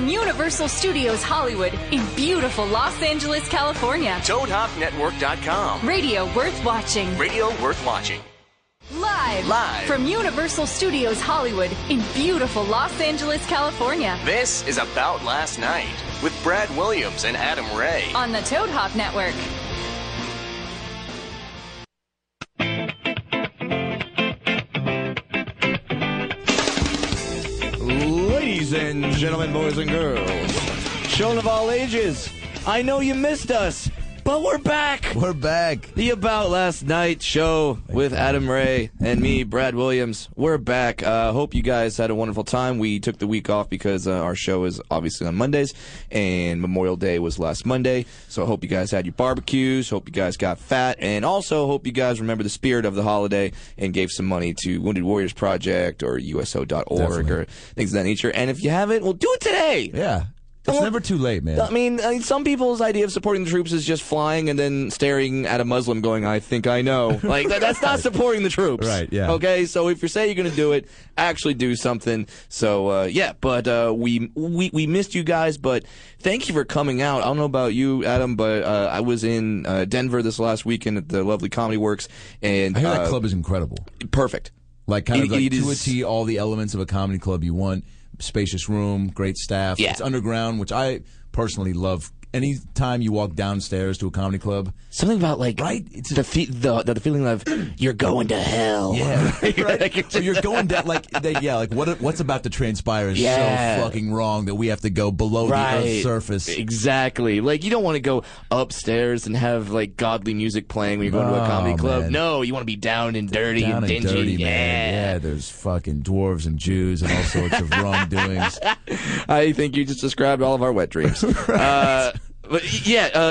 from Universal Studios Hollywood in beautiful Los Angeles, California. ToadHopNetwork.com. Radio worth watching. Radio worth watching. Live from Universal Studios Hollywood in beautiful Los Angeles, California. This is About Last Night with Brad Williams and Adam Ray on the Toad Hop Network. Ladies and gentlemen, boys and girls, children of all ages, I know you missed us, but we're back. We're back. The About Last Night show with Adam Ray and me, Brad Williams. We're back. Hope you guys had a wonderful time. We took the week off because our show is obviously on Mondays, and Memorial Day was last Monday. So I hope you guys had your barbecues. Hope you guys got fat, and also hope you guys remember the spirit of the holiday and gave some money to Wounded Warriors Project or USO.org or things of that nature. And if you haven't, well, do it today. Yeah. It's never too late, man. I mean, some people's idea of supporting the troops is just flying and then staring at a Muslim going, I think I know. Like, that's not supporting the troops. Right, yeah. Okay, so if you say you're going to do it, actually do something. So, yeah, but we missed you guys, but thank you for coming out. I don't know about you, Adam, but I was in Denver this last weekend at the lovely Comedy Works. And I hear that club is incredible. Perfect. Like, kind of like to a T, all the elements of a comedy club you want. Spacious room, great staff. Yeah. It's underground, which I personally love. Anytime you walk downstairs to a comedy club, something about like right, it's the feeling of you're going to hell. Yeah, right. Or you're going down like what's about to transpire is so fucking wrong that we have to go below the Earth's surface. Exactly. Like you don't want to go upstairs and have like godly music playing when you're going to a comedy club. Man. No, you want to be down and dirty and dingy. Dirty, man. Yeah, there's fucking dwarves and Jews and all sorts of wrongdoings. I think you just described all of our wet dreams. Right. But yeah,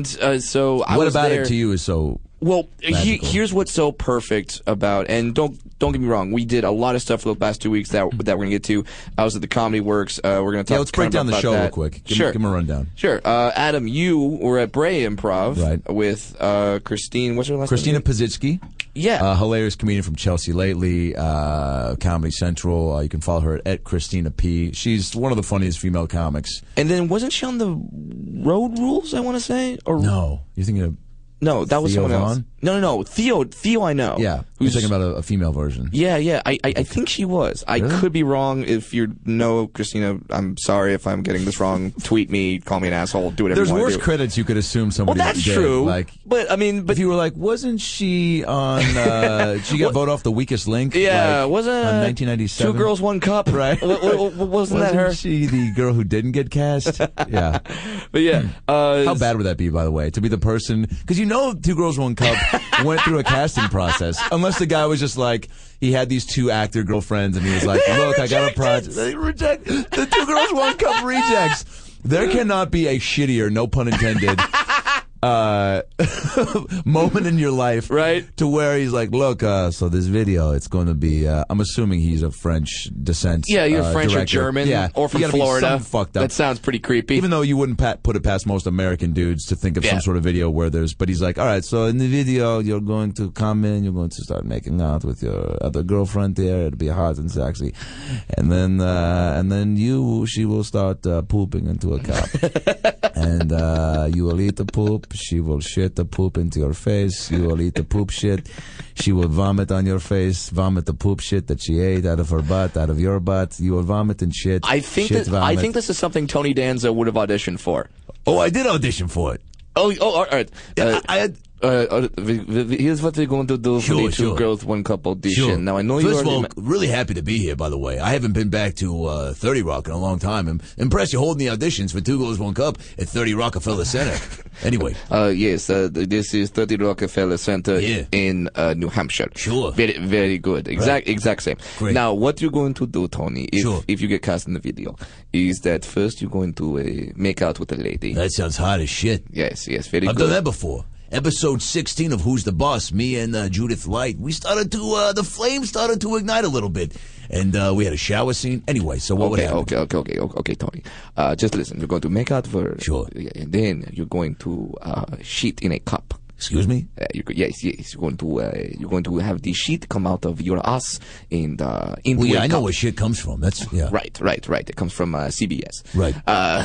so I what was about there. it to you is so well? Here's what's so perfect about, and don't get me wrong, we did a lot of stuff for the past 2 weeks that we're gonna get to. I was at the Comedy Works. We're gonna talk. Yeah, let's break down the show that. real quick. Give me a rundown. Sure. Adam, you were at Bray Improv with Christine. What's her last name? Christina Pazitsky. Yeah. Hilarious comedian from Chelsea lately, Comedy Central. You can follow her at Christina P. She's one of the funniest female comics. And then wasn't she on the Road Rules, I want to say? Or no. You're thinking of No, that was Theo someone Vaughn? else. No. Theo I know. Yeah. Who's talking about a female version. Yeah. I think she was. Really? I could be wrong. If you know Christina, I'm sorry if I'm getting this wrong. Tweet me, call me an asshole, do whatever There's you want to do. worse credits you could assume somebody Well, that's did. true. Like, but if you were like, wasn't she on, she got voted off the weakest link? Yeah, like, wasn't on 1997? 2 Girls, 1 Cup. Right. Wasn't that her? She the girl who didn't get cast? Yeah. But yeah. How bad would that be, by the way, to be the person? Because 2 Girls, 1 Cup went through a casting process. Unless the guy was just like, he had these 2 actor girlfriends and he was like, look, I got a project. They reject the 2 Girls, 1 Cup rejects. There cannot be a shittier, no pun intended, moment in your life, right? To where he's like, look, so this video, it's going to be, I'm assuming he's of French descent. Yeah, you're French director. or German, yeah. or from Florida. Fucked up. That sounds pretty creepy. Even though you wouldn't put it past most American dudes to think of some sort of video where but he's like, all right, so in the video, you're going to come in, you're going to start making out with your other girlfriend there, it'll be hot and sexy, and then she will start pooping into a cup, and you will eat the poop. She will shit the poop into your face. You will eat the poop shit. She will vomit on your face, vomit the poop shit that she ate out of her butt, out of your butt. You will vomit and shit. I think this is something Tony Danza would have auditioned for. Oh, I did audition for it. Oh, all right. I had. Here's what we're going to do for the 2 Girls, 1 Cup audition. Sure. Now, I know First of all, really happy to be here, by the way. I haven't been back to 30 Rock in a long time. I'm impressed you're holding the auditions for 2 Girls, 1 Cup at 30 Rockefeller Center. Anyway. Yes, this is 30 Rockefeller Center in New Hampshire. Sure. Very, very good. Exact same. Great. Now, what you're going to do, Tony, if you get cast in the video, is that first you're going to make out with a lady. That sounds hot as shit. Yes, very good. I've done that before. Episode 16 of Who's the Boss, me and Judith Light, we started to, the flame started to ignite a little bit. And we had a shower scene. Anyway, so what would happen? Okay, Tony. Just listen. You're going to make out for... Sure. And then you're going to shit in a cup. Excuse me? Yes. You're going to have the sheet come out of your ass and into Well, yeah, a I know cup. where shit comes from. That's, yeah. Right. It comes from CBS. Right.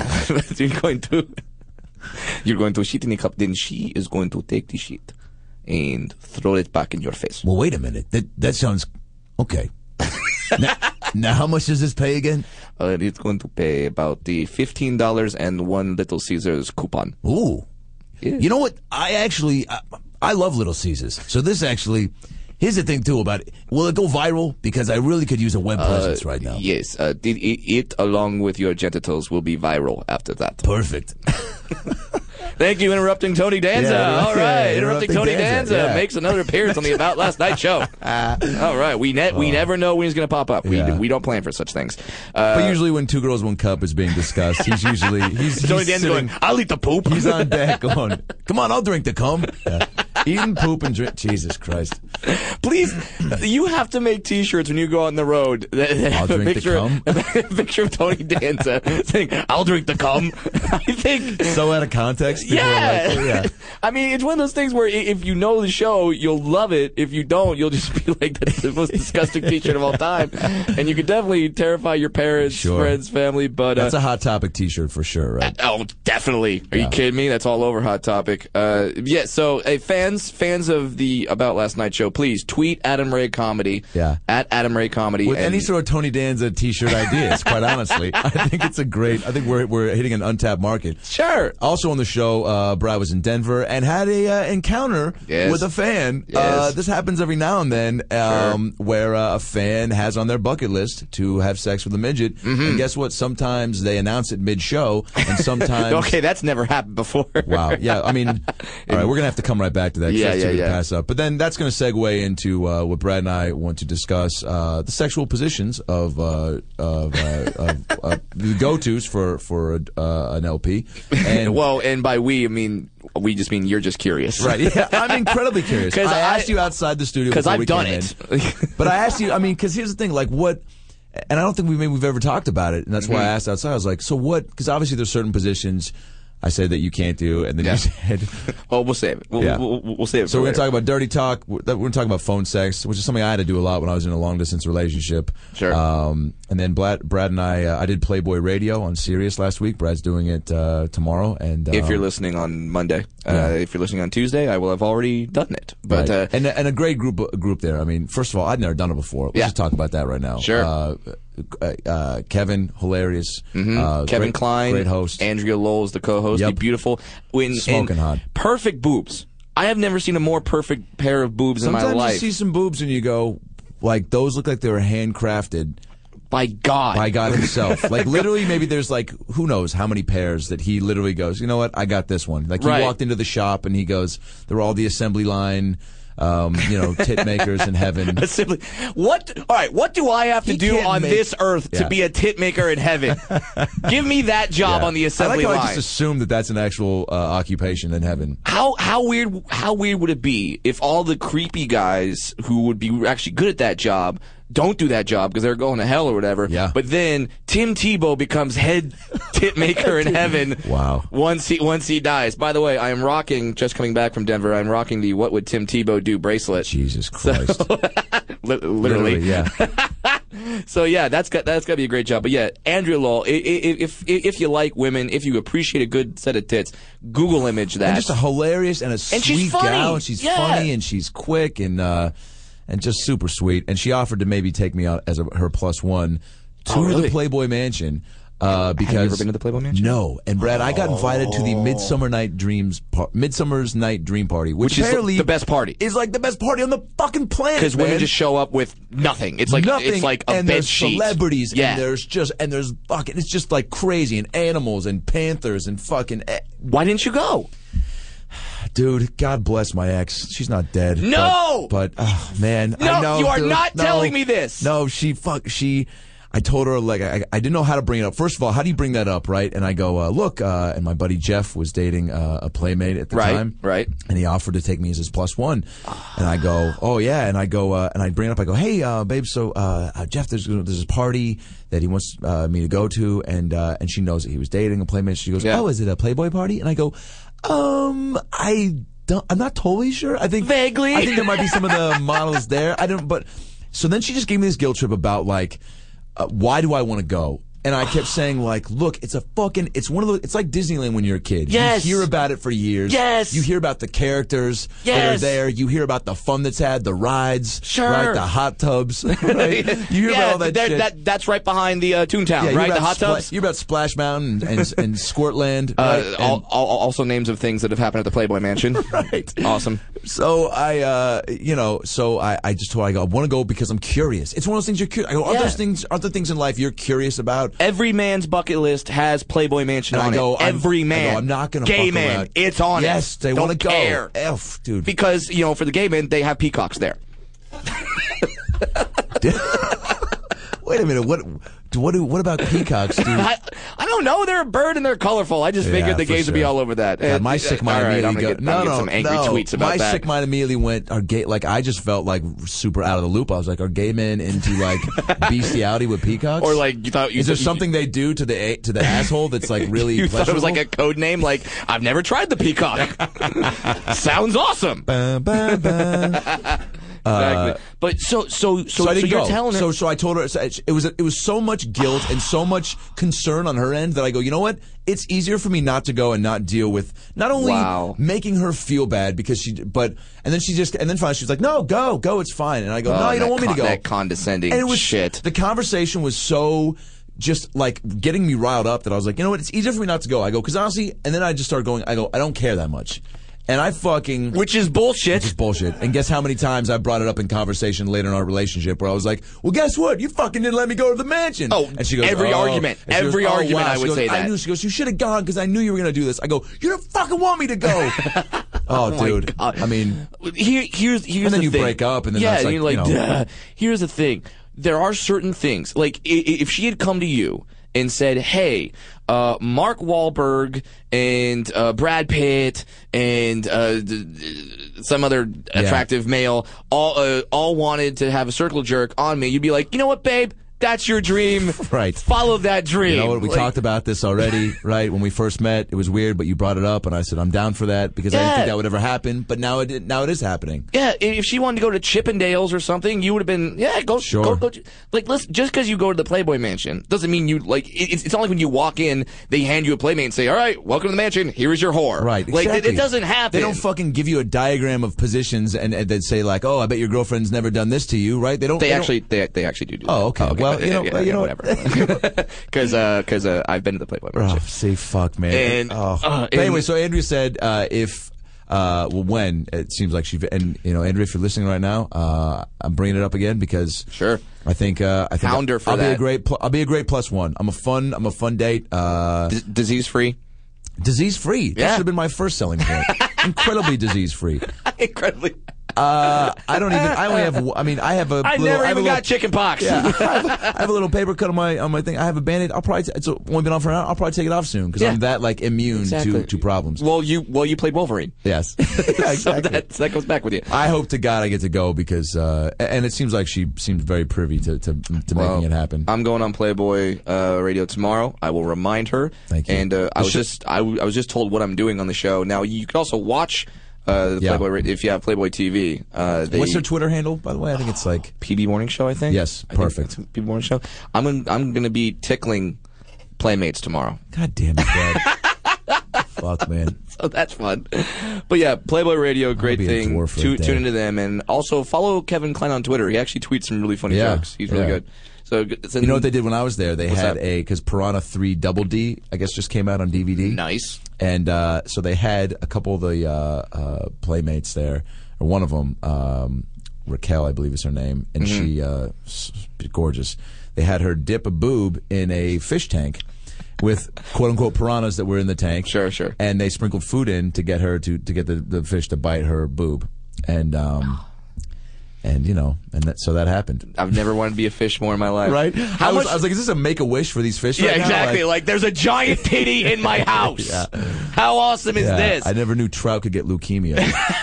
You're going to shit in a cup. Then she is going to take the sheet and throw it back in your face. Well, wait a minute. That sounds okay. now, how much does this pay again? It's going to pay about the $15 and one Little Caesars coupon. Ooh. Yeah. You know what? I love Little Caesars. So this actually, here's the thing too about it. Will it go viral? Because I really could use a web presence right now. Yes. It along with your genitals will be viral after that. Perfect. Thank you, Interrupting Tony Danza. Yeah, All right, yeah, Interrupting Tony Danza yeah. makes another appearance on the About Last Night show. All right, we never know when he's going to pop up. Yeah. We don't plan for such things. But usually when Two Girls, One Cup is being discussed, he's Tony Danza sitting, going, I'll eat the poop. He's on deck going, come on, I'll drink the cum. Yeah. Eating poop and drink. Jesus Christ. Please, you have to make T-shirts when you go on the road. I'll drink the cum. A picture of Tony Danza saying, I'll drink the cum. I think. So out of context? People are like, oh, yeah. I mean, it's one of those things where if you know the show, you'll love it. If you don't, you'll just be like, that's the most disgusting T-shirt of all time. And you could definitely terrify your parents, Sure. friends, family. But That's a Hot Topic T-shirt for sure, right? oh, definitely. Are you kidding me? That's all over Hot Topic. Yeah. So, fans of the About Last Night show, please tweet Adam Ray Comedy. Yeah. At Adam Ray Comedy. With any sort of Tony Danza T-shirt ideas, quite honestly, I think it's a great. I think we're hitting an untapped market. Sure. Also on the show, Brad was in Denver and had a encounter with a fan. Yes. This happens every now and then, where a fan has on their bucket list to have sex with a midget. Mm-hmm. And guess what? Sometimes they announce it mid-show, and sometimes. Okay, that's never happened before. Wow. Yeah. I mean, all right, we're gonna have to come right back to that. Yeah. Pass up. But then that's gonna segue into what Brad and I want to discuss: the sexual positions of the go-tos for an LP. And well, and by we, I mean we just mean you're just curious, right? Yeah, I'm incredibly curious. Because I asked you outside the studio because before I've we done came it. in. But I asked you. I mean, because here's the thing: like what. And I don't think we've ever talked about it, and that's why I asked outside. I was like, so what? Because obviously there's certain positions I said that you can't do, and then you said, "Oh, we'll save it. We'll save it." So for we're later. gonna talk about dirty talk. We're gonna talk about phone sex, which is something I had to do a lot when I was in a long distance relationship. Sure. And then Brad and I did Playboy Radio on Sirius last week. Brad's doing it tomorrow. And if you're listening on Monday, if you're listening on Tuesday, I will have already done it. But right. And a great group there. I mean, first of all, I'd never done it before. Let's just talk about that right now. Sure. Kevin, hilarious. Kevin Klein, great host. Andrea Lowell is the co-host. Yep. The beautiful, smoking hot, perfect boobs. I have never seen a more perfect pair of boobs in my life. Sometimes you see some boobs and you go, like, those look like they were handcrafted. By God himself. Like, literally, maybe there's, like, who knows how many pairs that he literally goes, you know what, I got this one. Like, he walked into the shop and he goes, they're all the assembly line, tit makers in heaven. What? All right, what do I have to do on this earth to be a tit maker in heaven? Give me that job on the assembly line. I just assume that that's an actual occupation in heaven. How weird would it be if all the creepy guys who would be actually good at that job don't do that job because they're going to hell or whatever. Yeah. But then Tim Tebow becomes head tit maker in heaven. Wow. Once he dies. By the way, I am rocking, just coming back from Denver, I'm rocking the What Would Tim Tebow Do bracelet. Jesus Christ. Literally. Yeah. So yeah, that's got to be a great job. But yeah, Andrea Lowell, if you like women, if you appreciate a good set of tits, Google image that. And just a hilarious and sweet she's funny. gal, and she's funny and she's quick and just super sweet. And she offered to maybe take me out as her plus one to the Playboy Mansion. Because have you ever been to the Playboy Mansion? No. And Brad, I got invited to the Midsummer's Night Dream Party, which is the best party. Is like the best party on the fucking planet. Because women just show up with nothing. It's like nothing, it's like a and bed there's sheet. Celebrities, yeah. And there's fucking, it's just like crazy, and animals and panthers and fucking. Why didn't you go? Dude, God bless my ex. She's not dead. No! But oh, man. No, I know, you are dude. not telling me this. No, I told her, like, I didn't know how to bring it up. First of all, how do you bring that up, right? And I go, look, and my buddy Jeff was dating a playmate at the time. Right. And he offered to take me as his plus one. And I go, oh, yeah. And I go, and I bring it up. I go, hey, babe, so Jeff, there's this party that he wants me to go to. And she knows that he was dating a playmate. She goes, oh, is it a Playboy party? And I go, I I'm not totally sure. I think vaguely. I think there might be some of the models there. I don't. But so then she just gave me this guilt trip about like, why do I want to go? And I kept saying, like, look, it's one of those, it's like Disneyland when you're a kid. Yes. You hear about it for years. Yes. You hear about the characters that are there. You hear about the fun that's had, the rides. Sure. Right, the hot tubs. Right? You hear about all that shit. That's right behind the Toontown, right? The hot tubs. You hear about Splash Mountain and Squirtland. Right? Also names of things that have happened at the Playboy Mansion. Right. Awesome. So I just told her, I want to go because I'm curious. It's one of those things you're curious. I go, are there things in life you're curious about? Every man's bucket list has Playboy Mansion on it. Every man. I'm not going to gay man, around. It's on yes, it. They want to go. Care. Dude. Because, for the gay men, they have peacocks there. Wait a minute. What about peacocks, dude? I don't know. They're a bird and they're colorful. I just figured the gays would be all over that. Yeah, my sick mind immediately get some angry tweets about that. My sick mind immediately went, are gay, like, I just felt like super out of the loop. I was like, are gay men into like bestiality with peacocks? Or like, is there something they do to the asshole that's like really you pleasurable? Thought it was like a code name? Like, I've never tried the peacock. Sounds awesome. Exactly. But so you're telling her. So I told her it was so much guilt and so much concern on her end that I go, you know what? It's easier for me not to go and not deal with not only making her feel bad because and then finally she was like, no, go, it's fine. And I go, no, you don't want me to go. That condescending and it was, shit. The conversation was so just like getting me riled up that I was like, you know what? It's easier for me not to go. I go, because honestly, and then I just started going, I go, I don't care that much. And I fucking... Which is bullshit. Which is bullshit. And guess how many times I brought it up in conversation later in our relationship where I was like, well, guess what? You fucking didn't let me go to the mansion. Oh, and she goes, every argument. Every argument I would say that. I knew. She goes, you should have gone because I knew you were going to do this. I go, you didn't fucking want me to go. Oh, dude. I mean... Here's the thing. And then you break up and then that's like, you're like, here's the thing. There are certain things. Like, if she had come to you and said, hey... Mark Wahlberg and Brad Pitt and some other attractive male all wanted to have a circle jerk on me, you'd be like, you know what, babe? That's your dream. Right. Follow that dream. You know what? We talked about this already, right? When we first met, it was weird, but you brought it up, and I said, I'm down for that because I didn't think that would ever happen, but now it is happening. Yeah, if she wanted to go to Chippendales or something, you would have been, go. Sure. Go. Like, listen, just because you go to the Playboy Mansion doesn't mean you, like, it's not like when you walk in, they hand you a Playmate and say, all right, welcome to the mansion, here is your whore. Right, exactly. Like, it doesn't happen. They don't fucking give you a diagram of positions and they'd say, like, oh, I bet your girlfriend's never done this to you, right? They actually do that. Oh, okay. Well, you know whatever. Because I've been to the Playboy Mansion. Oh, say fuck, man. But anyway, so Andrea said when it seems like Andrea, if you're listening right now, I'm bringing it up again because sure. I think Hound her for that. I'll be a great plus one. I'm a fun date. Disease free. Disease free. That should have been my first selling point. Incredibly disease free. Incredibly. I never even got chicken pox. Yeah, I have a little paper cut on my thing. I have a Band-Aid. It's only been on for an hour. I'll probably take it off soon because I'm that like immune to problems. Well, you played Wolverine. Yes, exactly. So that goes back with you. I hope to God I get to go because and it seems like she seems very privy to making it happen. I'm going on Playboy Radio tomorrow. I will remind her. Thank you. And I was just told what I'm doing on the show. Now you can also watch. Playboy, if you have Playboy TV. What's their Twitter handle, by the way? I think it's like PB Morning Show, I think. Yes, perfect. PB Morning Show. I'm going to be tickling Playmates tomorrow. God damn it, Brad. Fuck, man. So that's fun. But yeah, Playboy Radio, great thing. Tune into them. And also follow Kevin Klein on Twitter. He actually tweets some really funny jokes. He's really good. So you know what they did when I was there? They had because Piranha 3 Double D, I guess, just came out on DVD. Nice. And so they had a couple of the Playmates there, or one of them, Raquel, I believe is her name, and she gorgeous. They had her dip a boob in a fish tank with quote unquote piranhas that were in the tank. Sure. And they sprinkled food in to get her to get the fish to bite her boob, and so that happened. I've never wanted to be a fish more in my life. Right? I was like, is this a Make-A-Wish for these fish right now? Exactly. Like, there's a giant titty in my house. Yeah. How awesome is this? I never knew trout could get leukemia.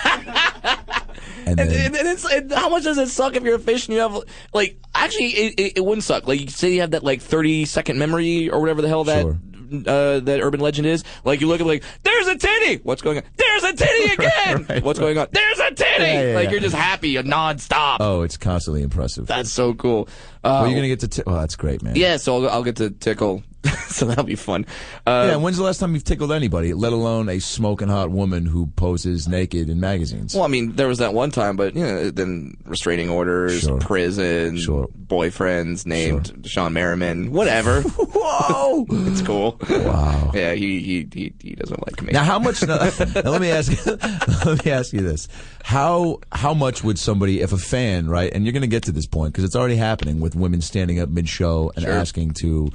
and how much does it suck if you're a fish and you have, like, actually, it wouldn't suck. Like, you say you have that, like, 30-second memory or whatever the hell that that urban legend is? Like, you look at, like, there's a titty! What's going on? There's a titty again! Right, What's going on? There's a titty! Yeah, You're just happy nonstop. Oh, it's constantly impressive. That's so cool. Well, you're going to get to oh, that's great, man. Yeah, so I'll get to tickle. So that'll be fun. Yeah, when's the last time you've tickled anybody, let alone a smoking hot woman who poses naked in magazines? Well, I mean, there was that one time, but, then restraining orders, Sure. prison, boyfriends named Sean Merriman, whatever. Whoa! It's cool. Wow. Yeah, he doesn't like me. Now, how much? Now, let me ask you this: how much would somebody, if a fan, right? And you're going to get to this point because it's already happening with women standing up mid-show and asking to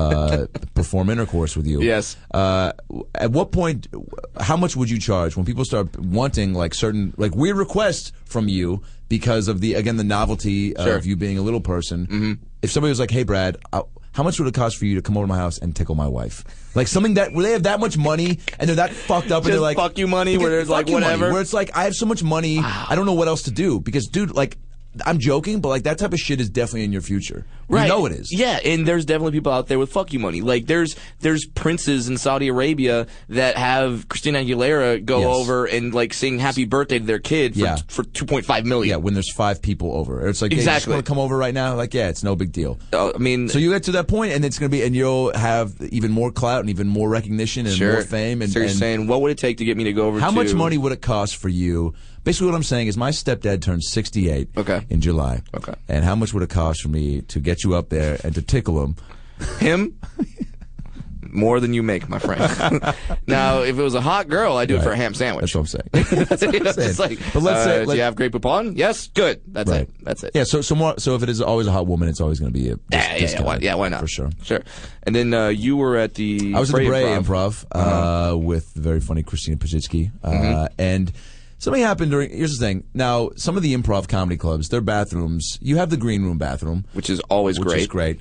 perform intercourse with you. Yes. At what point? How much would you charge when people start wanting like certain like weird requests from you because of the novelty of you being a little person? Mm-hmm. If somebody was like, "Hey, Brad, how much would it cost for you to come over to my house and tickle my wife?" Like something where they have that much money and they're that fucked up and they're like, fuck you money, where there's like whatever. Money, where it's like, I have so much money, I don't know what else to do. Because, dude, like, I'm joking, but like that type of shit is definitely in your future. Right. You know it is. Yeah, and there's definitely people out there with fuck you money. Like there's princes in Saudi Arabia that have Christina Aguilera go over and like sing happy birthday to their kid for $2.5 million. Yeah, when there's 5 people over. It's like, exactly. Hey, you just want to come over right now? Like, yeah, it's no big deal. I mean, so you get to that point and it's going to be, and you'll have even more clout and even more recognition and more fame. And, so you're saying, what would it take to get me to go over how much money would it cost for you? Basically what I'm saying is my stepdad turns 68 in July. Okay. And how much would it cost for me to get you up there and to tickle him? Him? More than you make, my friend. Now, if it was a hot girl, I'd do it for a ham sandwich. That's what I'm saying. That's what I'm saying. It's like, but let's say, do you have Grey Poupon? Yes? Good. That's it. That's it. Yeah, so if it is always a hot woman, it's always going to be a discount. Why not? For sure. Sure. And then you were at the I was at the Bray Improv with the very funny Christina Pazitsky. And something happened here's the thing. Now, some of the improv comedy clubs, their bathrooms, you have the green room bathroom. Which is always great. Which is great.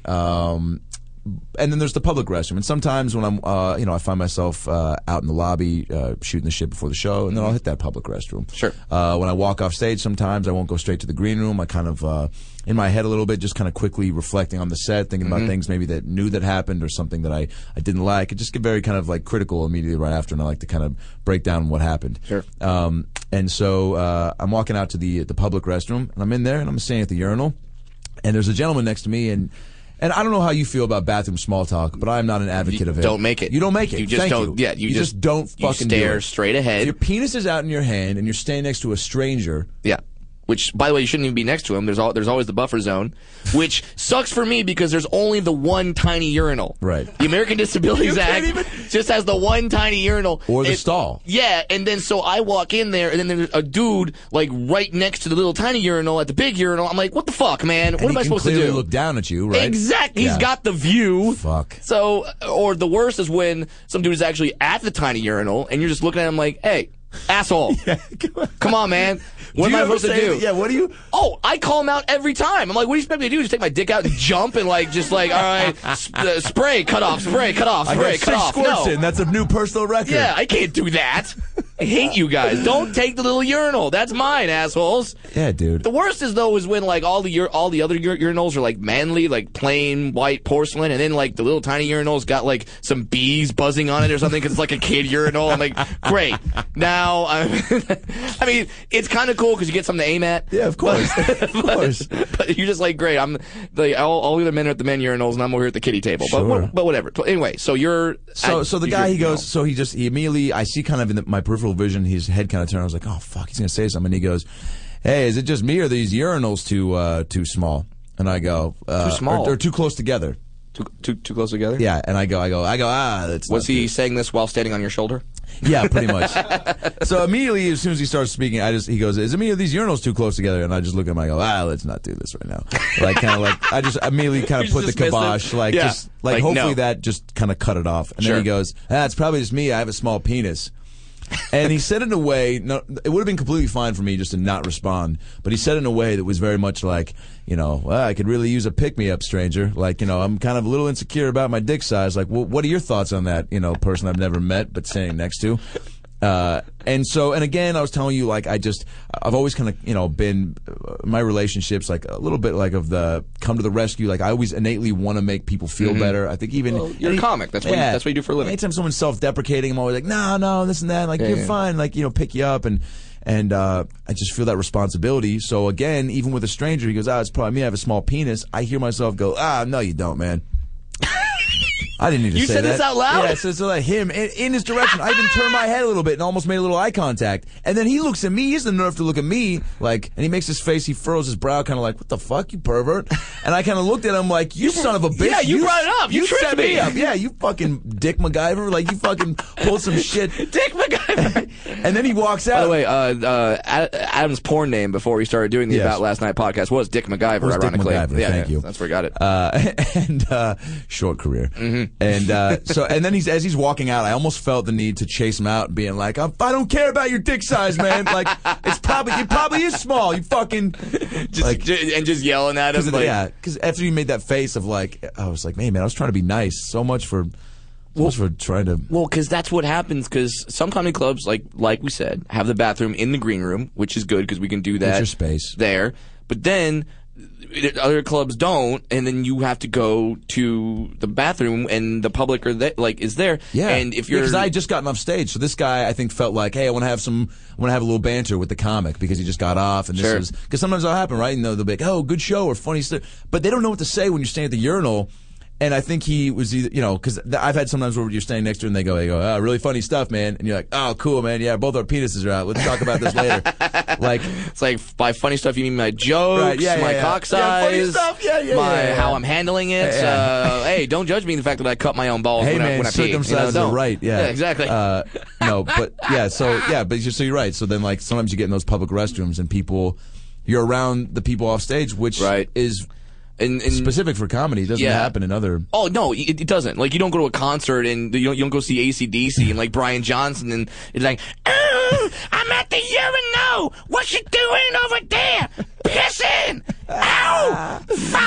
And then there's the public restroom. And sometimes when I'm, I find myself out in the lobby shooting the shit before the show, and then I'll hit that public restroom. Sure. When I walk off stage, sometimes I won't go straight to the green room. I kind of, in my head a little bit, just kind of quickly reflecting on the set, thinking about things maybe that happened or something that I didn't like. I just get very kind of like critical immediately right after, and I like to kind of break down what happened. Sure. And so I'm walking out to the public restroom, and I'm in there, and I'm standing at the urinal, and there's a gentleman next to me, and I don't know how you feel about bathroom small talk, but I'm not an advocate of it. Don't make it. You don't make it. You just don't. Yeah, you just don't fucking stare straight ahead. If your penis is out in your hand and you're standing next to a stranger. Yeah. Which, by the way, you shouldn't even be next to him. There's always the buffer zone, which sucks for me because there's only the one tiny urinal. Right. The American Disabilities Act just has the one tiny urinal. Or the stall. Yeah, and then so I walk in there, and then there's a dude like right next to the little tiny urinal at the big urinal. I'm like, what the fuck, man? What am I supposed to do? He can clearly look down at you, right? Exactly. Yeah. He's got the view. Fuck. So, or the worst is when some dude is actually at the tiny urinal, and you're just looking at him like, hey, asshole. Yeah, come on, man. What am I supposed to do? Yeah, what do you? Oh, I call him out every time. I'm like, what do you expect me to do? Just take my dick out and jump and like, just like, all right, spray, cut off, spray, cut off, spray, cut off. No. That's a new personal record. Yeah, I can't do that. I hate you guys. Don't take the little urinal. That's mine, assholes. Yeah, dude. The worst is when like all the other urinals are like manly, like plain white porcelain, and then like the little tiny urinal's got like some bees buzzing on it or something because it's like a kid urinal. I'm like, great. Now, I mean, it's kind of cool because you get something to aim at. Yeah, of course. Of course. But you're just like, great. I'm like all the other men are at the men urinals, and I'm over here at the kiddie table. Sure. But whatever. Anyway, so you're so the guy he goes. So he immediately I see kind of in my peripheral vision his head kind of turned. I was like, oh fuck, he's gonna say something. And he goes, hey, is it just me or are these urinals too small? And I go, too small or too close together. Too close together? Yeah, and I go, that's. Was he saying this while standing on your shoulder? Yeah, pretty much. So immediately, as soon as he starts speaking, he goes, is it me or these urinals too close together? And I just look at him, I go, let's not do this right now. Like, kind of like, I just immediately kind of put the kibosh, hopefully no. that just kind of cut it off. And then he goes, it's probably just me, I have a small penis. And he said it in a way, no, it would have been completely fine for me just to not respond, but he said it in a way that was very much like, I could really use a pick-me-up, stranger. Like, I'm kind of a little insecure about my dick size. Like, what are your thoughts on that, person I've never met but standing next to? And again, I was telling you, like, I've always kind of, been, my relationships, like, a little bit like of the come to the rescue. Like, I always innately want to make people feel better. I think even. You're a comic. That's what you do for a living. Anytime someone's self-deprecating, I'm always like, no, this and that. Like, you're fine. Like, pick you up. And I just feel that responsibility. So again, even with a stranger, he goes, it's probably me. I have a small penis. I hear myself go, no, you don't, man. I didn't need to say that. You said this out loud? Yeah, so like him in his direction. I even turned my head a little bit and almost made a little eye contact. And then he looks at me. He has the nerve to look at me, like, and he makes his face. He furrows his brow, kind of like, "What the fuck, you pervert?" And I kind of looked at him like, "You son of a bitch! Yeah, you brought it up. You set tricked me up. Yeah, you fucking Dick MacGyver. Like, you fucking pulled some shit, Dick MacGyver." And then he walks out. By the way, Adam's porn name before he started doing the About Last Night podcast was Dick MacGyver. Ironically, Dick MacGyver, thank you. That's where I got it. And short career. And and then as he's walking out, I almost felt the need to chase him out, being like, "I don't care about your dick size, man. Like, it probably is small. You fucking just yelling at him." Because after he made that face of like, I was like, man, I was trying to be nice. So much for trying to. Well, because that's what happens. Because some comedy clubs, like we said, have the bathroom in the green room, which is good because we can do that. It's your space there. But then other clubs don't, and then you have to go to the bathroom, and the public is there. Yeah, and if you're, because I had just gotten off stage, so this guy I think felt like, hey, I want to have a little banter with the comic because he just got off, and this was because sometimes that'll happen, right? And they'll be like, oh, good show or funny stuff, but they don't know what to say when you're standing at the urinal. And I think he was either, because I've had sometimes where you're standing next to him and they go, oh, really funny stuff, man. And you're like, oh, cool, man. Yeah, both our penises are out. Let's talk about this later. Like, it's like, by funny stuff, you mean my jokes, my cock size, funny stuff. How I'm handling it. Hey, don't judge me in the fact that I cut my own balls when I pee. Circumcised are right. Yeah, exactly. No, but yeah, so you're right. So then, like, sometimes you get in those public restrooms and you're around the people off stage, which is. And specific for comedy, it doesn't happen in other. Oh no, it doesn't. Like, you don't go to a concert and you don't go see AC/DC and like Brian Johnson and it's like, oh, I'm at the urinal. What you doing over there? Pissing. Ow!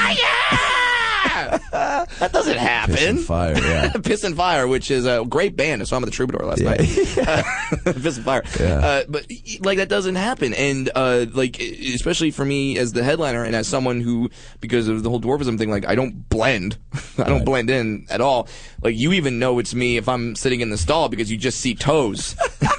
Fire! That doesn't happen. Piss and Fire, yeah. Piss and Fire, which is a great band. I saw them at the Troubadour last night. Piss and Fire. Yeah. But like, that doesn't happen. And like, especially for me as the headliner and as someone who, because of the whole dwarfism thing, like, I don't blend. I don't blend in at all. Like, you even know it's me if I'm sitting in the stall because you just see toes.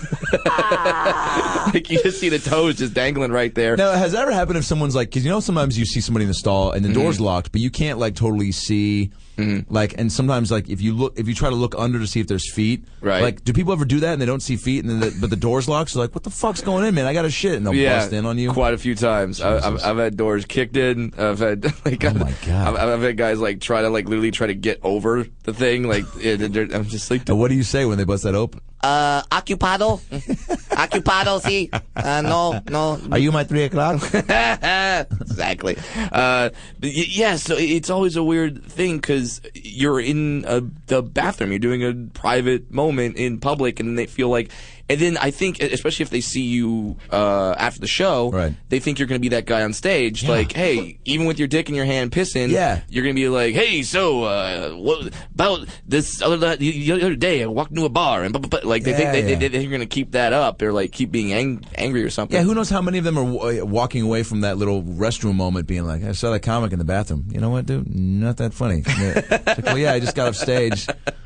Like, you just see the toes just dangling right there. Now, has that ever happened if someone's like, because sometimes you see somebody in the stall and the door's locked, but you can't like totally see, like, and sometimes like if you try to look under to see if there's feet, right? Like, do people ever do that and they don't see feet and then but the door's locked? So like, what the fuck's going in, man? I got to shit, and they'll bust in on you. Quite a few times. I've had doors kicked in. I've had like, oh my god, I've had guys like literally try to get over the thing. Like, I'm just like, and what do you say when they bust that open? Occupado, sí. No. Are you my 3 o'clock? Exactly. Yeah. So it's always a weird thing because you're in the bathroom. You're doing a private moment in public, and they feel like. And then I think, especially if they see you after the show, they think you're going to be that guy on stage. Yeah. Like, hey, even with your dick in your hand pissing, you're going to be like, hey, so what about this the other day I walked into a bar and like they think they're going to keep that up or like keep being angry or something. Yeah, who knows how many of them are walking away from that little restroom moment being like, I saw that comic in the bathroom. You know what, dude? Not that funny. Like, well, yeah, I just got off stage.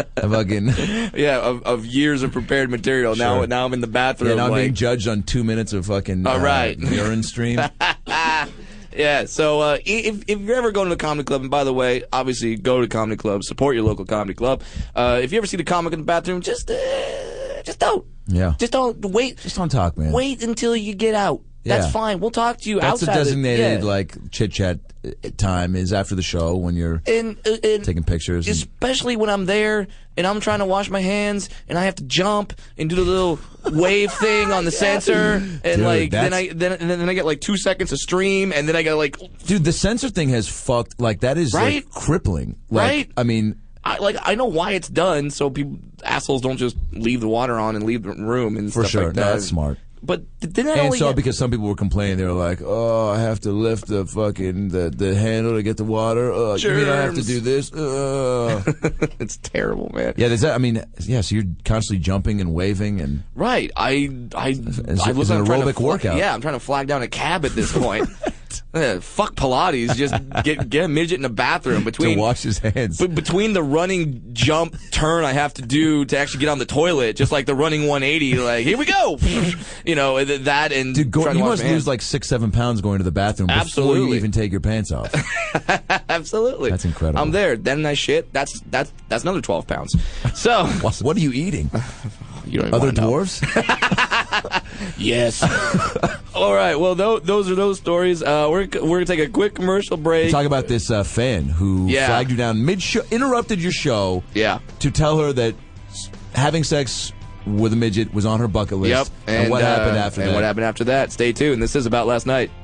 Of years of prepared material. Sure. Now I'm in the bathroom. Yeah, now I'm like, being judged on 2 minutes of fucking urine stream. Yeah, so if you're ever going to a comedy club, and by the way, obviously go to comedy clubs, support your local comedy club. If you ever see the comic in the bathroom, just don't. Yeah. Just don't wait. Just don't talk, man. Wait until you get out. That's fine. We'll talk to you outside. That's a designated like chit chat time is after the show when you're taking pictures. Especially when I'm there and I'm trying to wash my hands and I have to jump and do the little wave thing on the sensor and dude, like then I get like 2 seconds of stream and then I got like dude, the sensor thing has fucked like that is like crippling. Like, right? I mean. I know why it's done, so assholes don't just leave the water on and leave the room and stuff like that. No, that's smart. but didn't that And only so get- because some people were complaining, they were like, "Oh, I have to lift the fucking the handle to get the water. You mean I have to Germs. do this? It's terrible, man. Yeah, there's that. I mean, yeah. So you're constantly jumping and waving and Right. I It's look an like I'm trying to aerobic workout. Yeah, I'm trying to flag down a cab at this point. Fuck Pilates. Just get a midget in the bathroom to between wash his hands. between the running jump turn I have to do to actually get on the toilet, just like the running 180. Like, here we go. You know, that and Dude, trying to you wash must my lose hands. like 6-7 pounds going to the bathroom before Absolutely. you even take your pants off. Absolutely. That's incredible. I'm there. Then I shit. That's another 12 pounds. So What are you eating? you don't even Other wanna know. dwarves? Yes. All right. Well, those are those stories. We're gonna take a quick commercial break. Talk about this fan who Yeah. flagged you down mid-show, interrupted your show Yeah. to tell her that having sex with a midget was on her bucket list. Yep. And what happened after and that? what happened after that? Stay tuned. This is About Last Night.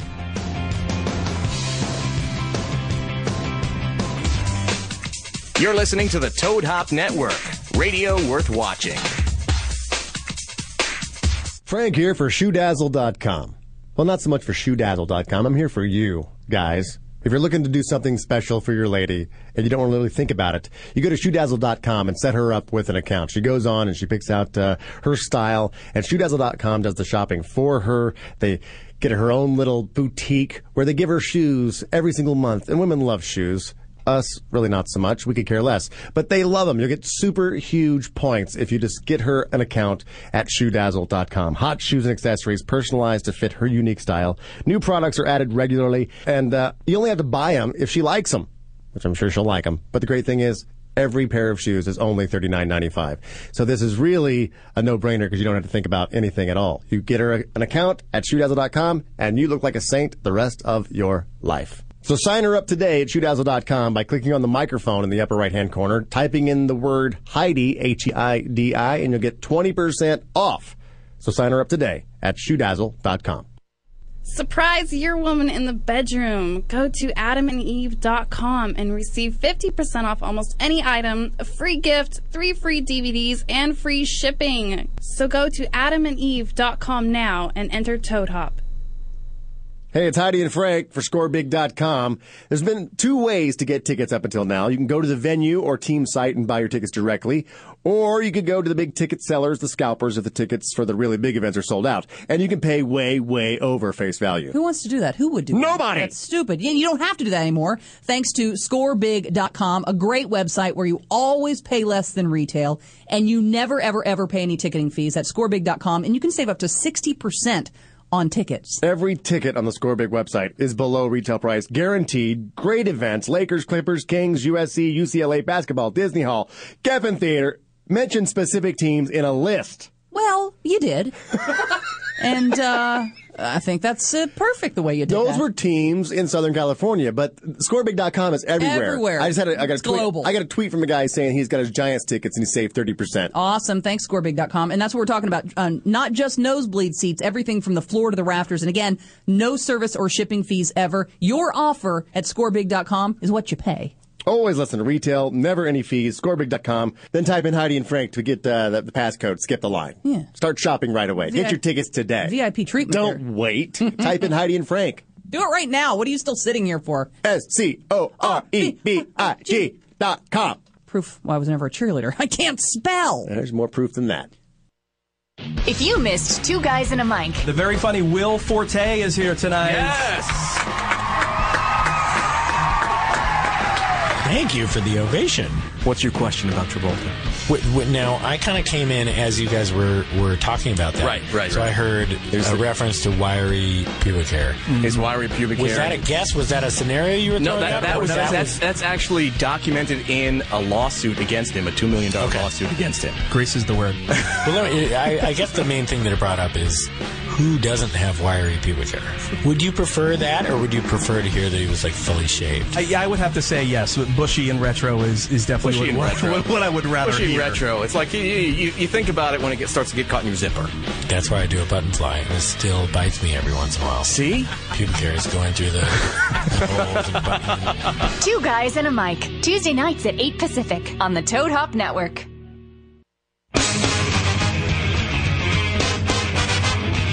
You're listening to the Toad Hop Network, radio worth watching. Frank here for ShoeDazzle.com. Well, not so much for ShoeDazzle.com. I'm here for you, guys. If you're looking to do something special for your lady and you don't want to really think about it, you go to ShoeDazzle.com and set her up with an account. She goes on and she picks out her style, and ShoeDazzle.com does the shopping for her. They get her own little boutique where they give her shoes every single month. And women love shoes. Us, really not so much. We could care less. But they love them. You'll get super huge points if you just get her an account at ShoeDazzle.com. Hot shoes and accessories personalized to fit her unique style. New products are added regularly, and you only have to buy them if she likes them, which I'm sure she'll like them. But the great thing is, every pair of shoes is only $39.95. So this is really a no-brainer because you don't have to think about anything at all. You get her an account at ShoeDazzle.com, and you look like a saint the rest of your life. So sign her up today at ShoeDazzle.com by clicking on the microphone in the upper right-hand corner, typing in the word Heidi, H-E-I-D-I, and you'll get 20% off. So sign her up today at ShoeDazzle.com. Surprise your woman in the bedroom. Go to adamandeve.com and receive 50% off almost any item, a free gift, 3 free DVDs, and free shipping. So go to adamandeve.com now and enter Toad Hop. Hey, it's Heidi and Frank for ScoreBig.com. There's been 2 ways to get tickets up until now. You can go to the venue or team site and buy your tickets directly, or you could go to the big ticket sellers, the scalpers, if the tickets for the really big events are sold out. And you can pay way, way over face value. Who wants to do that? Who would do that? Nobody! That's stupid. You don't have to do that anymore. Thanks to ScoreBig.com, a great website where you always pay less than retail, and you never, ever, ever pay any ticketing fees. At ScoreBig.com, and you can save up to 60% on tickets. Every ticket on the ScoreBig website is below retail price, guaranteed. Great events: Lakers, Clippers, Kings, USC, UCLA, basketball, Disney Hall, Geffen Theater. Mention specific teams in a list. Well, you did. And I think that's perfect the way you did Those that. were teams in Southern California, but ScoreBig.com is everywhere. Everywhere. I got a It's tweet. global. I got a tweet from a guy saying he's got his Giants tickets and he saved 30%. Awesome. Thanks, ScoreBig.com. And that's what we're talking about. Not just nosebleed seats, everything from the floor to the rafters. And again, no service or shipping fees ever. Your offer at ScoreBig.com is what you pay. Always less than retail, never any fees. ScoreBig.com. Then type in Heidi and Frank to get the passcode. Skip the line. Yeah. Start shopping right away. Get your tickets today. VIP treatment. Don't here. wait. Type in Heidi and Frank. Do it right now. What are you still sitting here for? Scorebig.com. Proof why I was never a cheerleader. I can't spell. There's more proof than that. If you missed Two Guys and a Mic, The very funny Will Forte is here tonight. Yes! Thank you for the ovation. What's your question about Travolta? Now, I kind of came in as you guys were talking about that. Right. So I heard a reference to wiry pubic hair. His wiry pubic Was hair. that a guess? Was that a scenario you were No, throwing out? that's actually documented in a lawsuit against him, a $2 million lawsuit against him. Grace is the word. Well, I guess the main thing that it brought up is who doesn't have wiry pubic hair? Would you prefer that, or would you prefer to hear that he was like fully shaved? I would have to say yes. Bushy and retro is definitely Bushy and retro. what I would rather Bushy hear. retro. It's like you think about it when it starts to get caught in your zipper. That's why I do a button fly, and it still bites me every once in a while. See? Pubic hair is going through the holes and button. Two Guys and a Mic, Tuesday nights at 8 Pacific on the Toad Hop Network.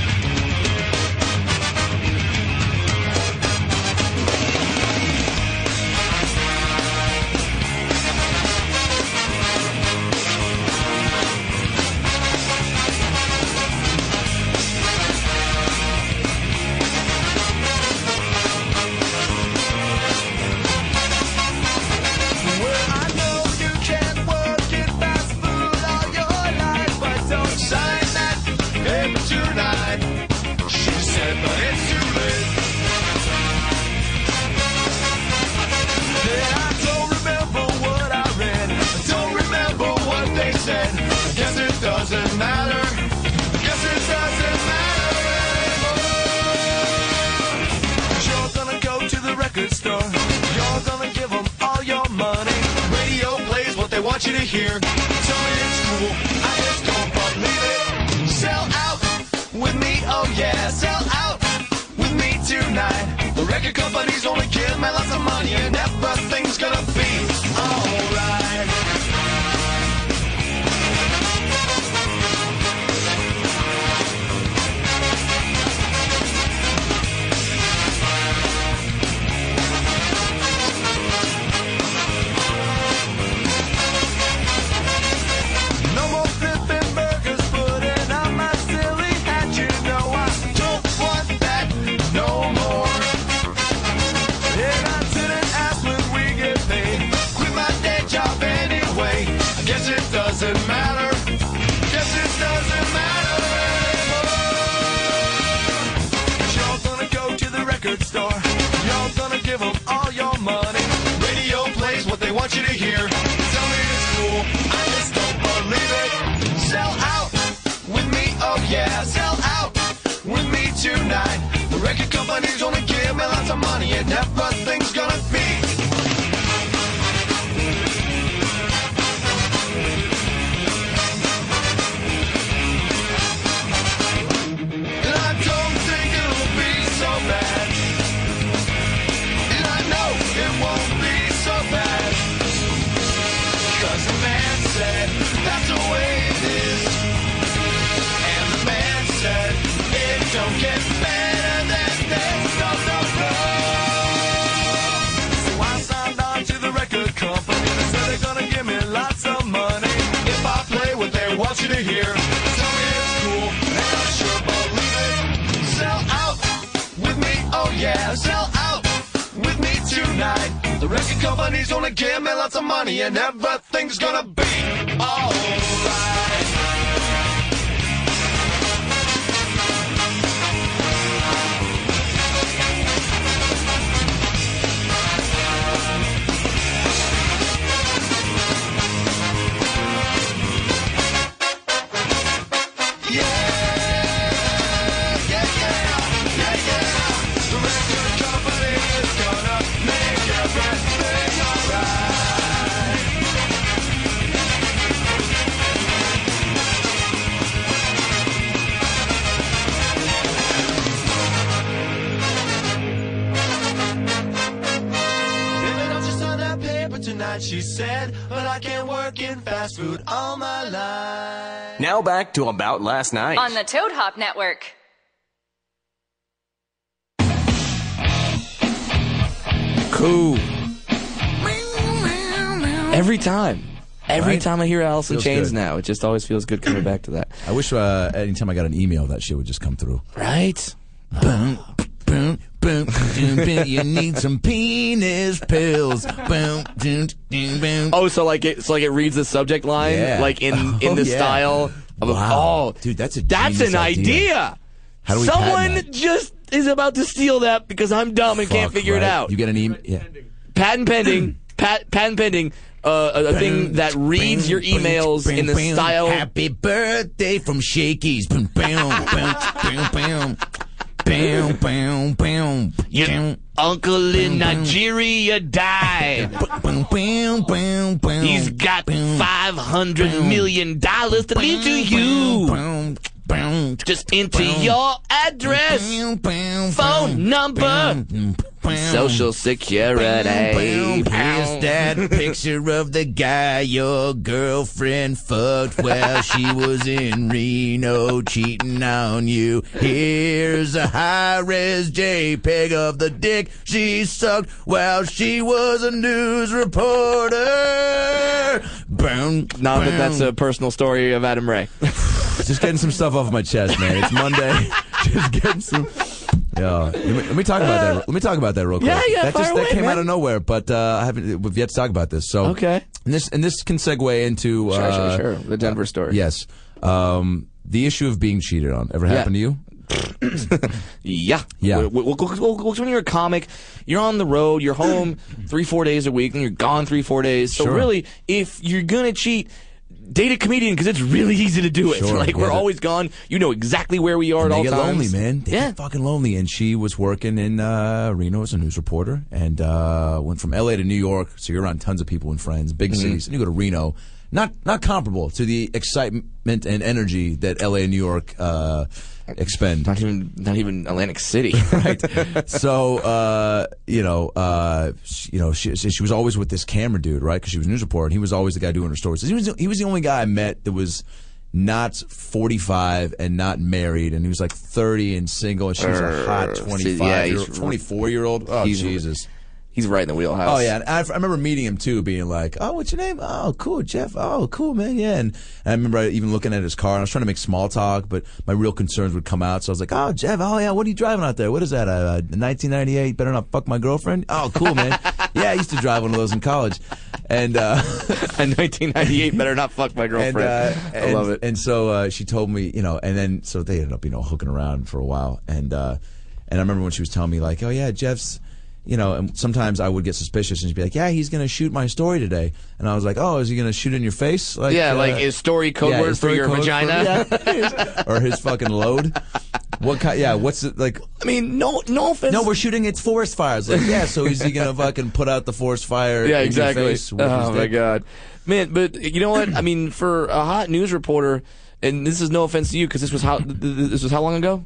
to hear. Tell me it's cool, I just don't believe it. Sell out with me, oh yeah, sell out with me tonight. The record company's only give me lots of money and everything's gonna be alright. No more flipping burgers, putting on my silly hat. You know I don't want that no more. And I didn't ask when we get paid. Quit my day job anyway. I guess it doesn't matter. Guess it doesn't matter anymore. 'Cause y'all gonna go to the record store. Y'all gonna give them all your money. Radio plays what they want you to hear. Tell me it's cool, I just don't believe it. Sell out with me, oh yeah, sell out with me tonight. The record company's only give me lots of money and everything's gonna be. And I don't think it'll be so bad. And I know it won't be so bad. 'Cause the man said that's the way it is. And the man said it don't get better than this. No, no, no. So I signed on to the record company. They said they're gonna give me lots of money if I play what they want you to hear. Tell me it's cool, and I sure believe it. Sell out with me, oh yeah, sell out with me tonight. The record company's only give me lots of money and everything's gonna be alright. The record company is gonna make everything alright. If I don't just sign that paper tonight, she said, but I can't work in fast food all my life. Now back to About Last Night. On the Toad Hop Network. Cool. Every time. Every Right? time I hear Alice in Feels Chains good. now, it just always feels good coming back to that. I wish anytime I got an email, that shit would just come through. Right? Boom, boom, boom, boom, boom. You need some penis pills. Boom, boom, boom, boom. Oh, so like it reads the subject line Yeah. like in the yeah. style of Wow. oh, Dude, that's an genius idea. How do we Someone patent that? just is about to steal that because I'm dumb and can't Fuck, figure it right? out. You get an email. Yeah. Patent pending. Patent pending. A thing that reads your emails in the style. Happy birthday from Shakey's. Boom, boom, boom, boom, boom. Bam, bam, bam. Your uncle in Nigeria died. Bam, bam, bam, bam. He's got $500 million to leave to you. Bam, bam. Just enter your address, phone number, social security. Here's that picture of the guy your girlfriend fucked while she was in Reno cheating on you. Here's a high-res JPEG of the dick she sucked while she was a news reporter. Boom. Not that that's a personal story of Adam Ray. Just getting some stuff off my chest, man. It's Monday. Just getting some. Yeah, let me talk about that. Let me talk about that real quick. Yeah, that came man. out of nowhere, but we've yet to talk about this. So Okay. and this can segue into Sure. The Denver story. Yes, the issue of being cheated on. Ever happened to you? Yeah. Yeah. When you're a comic, you're on the road, you're home 3-4 days a week, and you're gone 3-4 days. So Sure. really, if you're gonna cheat, date a comedian because it's really easy to do it. Sure, Like yeah, we're always gone. You know exactly where we are at And all they get times. lonely, man. They Yeah. get fucking lonely. And she was working in Reno as a news reporter, and went from L.A. to New York. So you're around tons of people and friends, big cities. And you go to Reno, not comparable to the excitement and energy that LA and New York expend. Not even Atlantic City. Right. So, she was always with this camera dude, right? Because she was a news reporter, and he was always the guy doing her stories. He was the only guy I met that was not 45 and not married, and he was like 30 and single, and she was a hot 24-year-old. Oh, Jesus. He's right in the wheelhouse. Oh, yeah. And I remember meeting him, too, being like, oh, what's your name? Oh, cool, Jeff. Oh, cool, man. Yeah. And I remember even looking at his car, and I was trying to make small talk, but my real concerns would come out. So I was like, oh, Jeff, oh, yeah, what are you driving out there? What is that, 1998, better not fuck my girlfriend? Oh, cool, man. Yeah, I used to drive one of those in college. And 1998, better not fuck my girlfriend. I love it. And so she told me, and then so they ended up, hooking around for a while. And I remember when she was telling me, like, oh, yeah, Jeff's, and sometimes I would get suspicious, and she'd be like, yeah, he's going to shoot my story today. And I was like, oh, is he going to shoot in your face? Like, like his story code word for your vagina? Or his fucking load? What kind? Yeah, what's it like? I mean, no offense. No, we're shooting its forest fires. Like, yeah, so is he going to fucking put out the forest fire in your face? Oh, my God. Man, but you know what? I mean, for a hot news reporter, and this is no offense to you, because this was how long ago?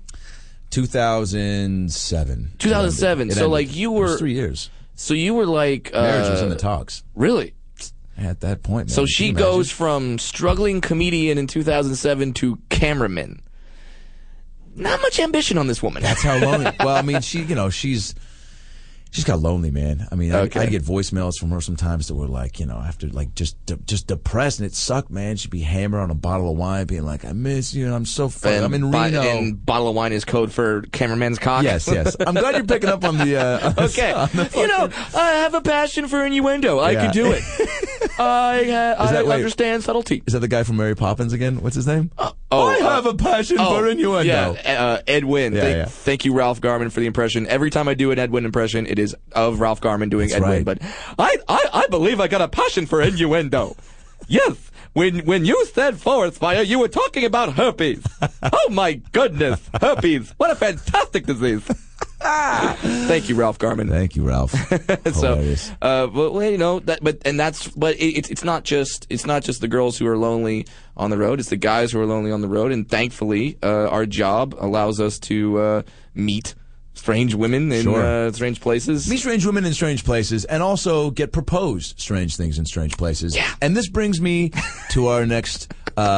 2007. 2007. So, like, you were... It was 3 years. So you were like... marriage was in the talks. Really? At that point, man. So she goes from struggling comedian in 2007 to cameraman. Not much ambition on this woman. That's how lonely... Well, I mean, she's got lonely, man. I mean, I get voicemails from her sometimes that were like, after like just depressed, and it sucked, man. She'd be hammered on a bottle of wine, being like, I miss you, and I'm so fucking, I'm in Reno. And bottle of wine is code for cameraman's cock? Yes. I'm glad you're picking up on the... okay. I have a passion for innuendo. I can do it. I understand subtlety. Is that the guy from Mary Poppins again? What's his name? I have a passion for innuendo. Yeah, Ed Wynn. Thank you, Ralph Garman, for the impression. Every time I do an Ed Wynn impression, it is of Ralph Garman doing Ed Wynn. But I believe I got a passion for innuendo. Yes. When you said forest fire, you were talking about herpes. Oh my goodness, herpes! What a fantastic disease. Thank you, Ralph Garman. Thank you, Ralph. Hilarious. It's not just the girls who are lonely on the road. It's the guys who are lonely on the road. And thankfully, our job allows us to meet strange women in strange places. Meet strange women in strange places, and also get proposed strange things in strange places. Yeah. And this brings me to our next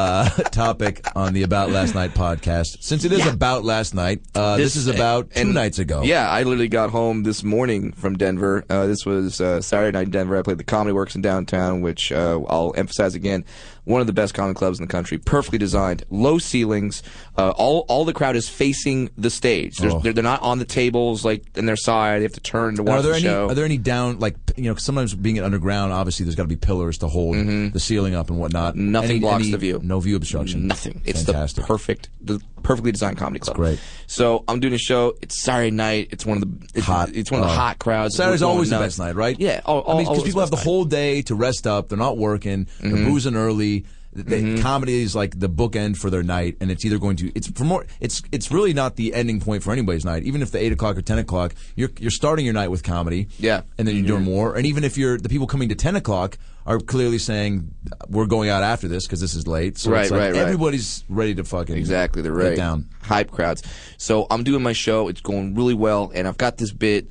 topic on the About Last Night podcast. Since it is about last night, this is about 2 nights ago. Yeah, I literally got home this morning from Denver. This was Saturday night in Denver. I played the Comedy Works in downtown, which I'll emphasize again. One of the best comedy clubs in the country, perfectly designed, low ceilings. All the crowd is facing the stage. They're not on the tables like in their side. They have to turn to watch the show. Are there any down, like, sometimes being underground, obviously there's got to be pillars to hold the ceiling up and whatnot. Nothing blocks the view. No view obstruction. Nothing. It's fantastic. the perfectly designed comedy club. It's great. So I'm doing a show. It's Saturday night. It's one of the hot crowds. Saturday's always the best night, right? Yeah. Because people have the whole day to rest up. They're not working. They're boozing early. Comedy is like the bookend for their night, and it's either going to it's really not the ending point for anybody's night. Even if the 8 o'clock or 10 o'clock, you're starting your night with comedy, and then you're doing more. And even if the people coming to 10 o'clock are clearly saying we're going out after this because this is late, so everybody's ready to fucking they're ready. Get down. Hype crowds. So I'm doing my show. It's going really well, and I've got this bit.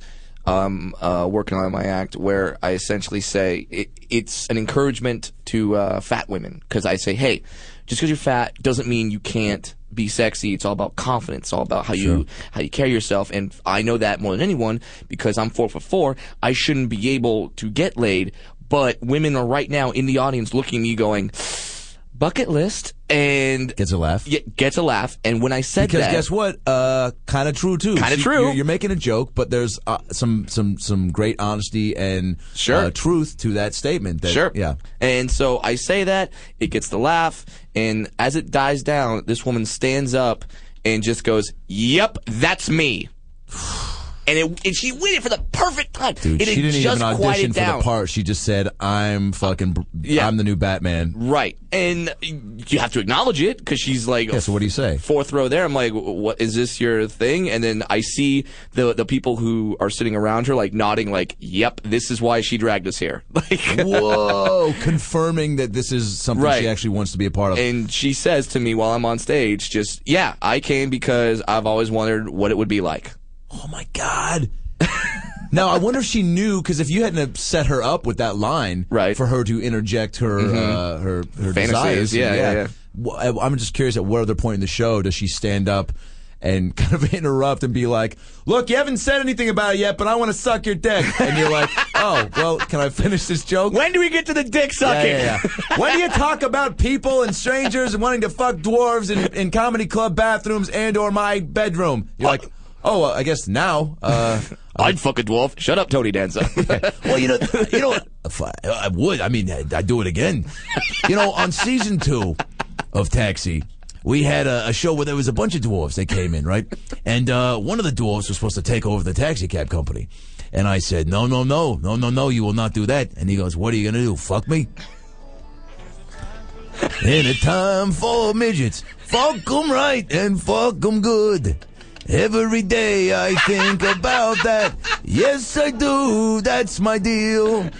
Working on my act where I essentially say it's an encouragement to fat women, because I say, hey, just because you're fat doesn't mean you can't be sexy. It's all about confidence. It's all about how you carry yourself. And I know that more than anyone because I'm 4'4". I shouldn't be able to get laid, but women are right now in the audience looking at me going, bucket list, and gets a laugh. Yeah, gets a laugh. And when I said because that, guess what? Kind of true too. Kind of true. You're making a joke, but there's some great honesty and truth to that statement. Yeah. And so I say that, it gets the laugh, and as it dies down, this woman stands up and just goes, "Yep, that's me." and she waited for the perfect time. Dude, it she didn't just even audition for down. the part. She just said, I'm the new Batman. Right. And you have to acknowledge it because she's like, yeah, so what do you say? Fourth row there. I'm like, what is this your thing? And then I see the people who are sitting around her like nodding like, yep, this is why she dragged us here. Like, whoa, confirming that this is something she actually wants to be a part of. And she says to me while I'm on stage, just, yeah, I came because I've always wondered what it would be like. Oh my God. Now, I wonder if she knew, because if you hadn't set her up with that line for her to interject her her fantasies, desires. yeah. I'm just curious at what other point in the show does she stand up and kind of interrupt and be like, look, you haven't said anything about it yet, but I want to suck your dick. And you're like, oh, well, can I finish this joke? When do we get to the dick sucking? Yeah. When do you talk about people and strangers and wanting to fuck dwarves in comedy club bathrooms and or my bedroom? You're like, oh, I guess now. I'd fuck a dwarf. Shut up, Tony Danza. Well, you know, I would. I mean, I'd do it again. You know, on season 2 of Taxi, we had a show where there was a bunch of dwarves that came in, right? And one of the dwarves was supposed to take over the taxi cab company. And I said, no, you will not do that. And he goes, what are you going to do, fuck me? In a time for midgets, fuck them right and fuck them good. Every day I think about that. Yes, I do. That's my deal.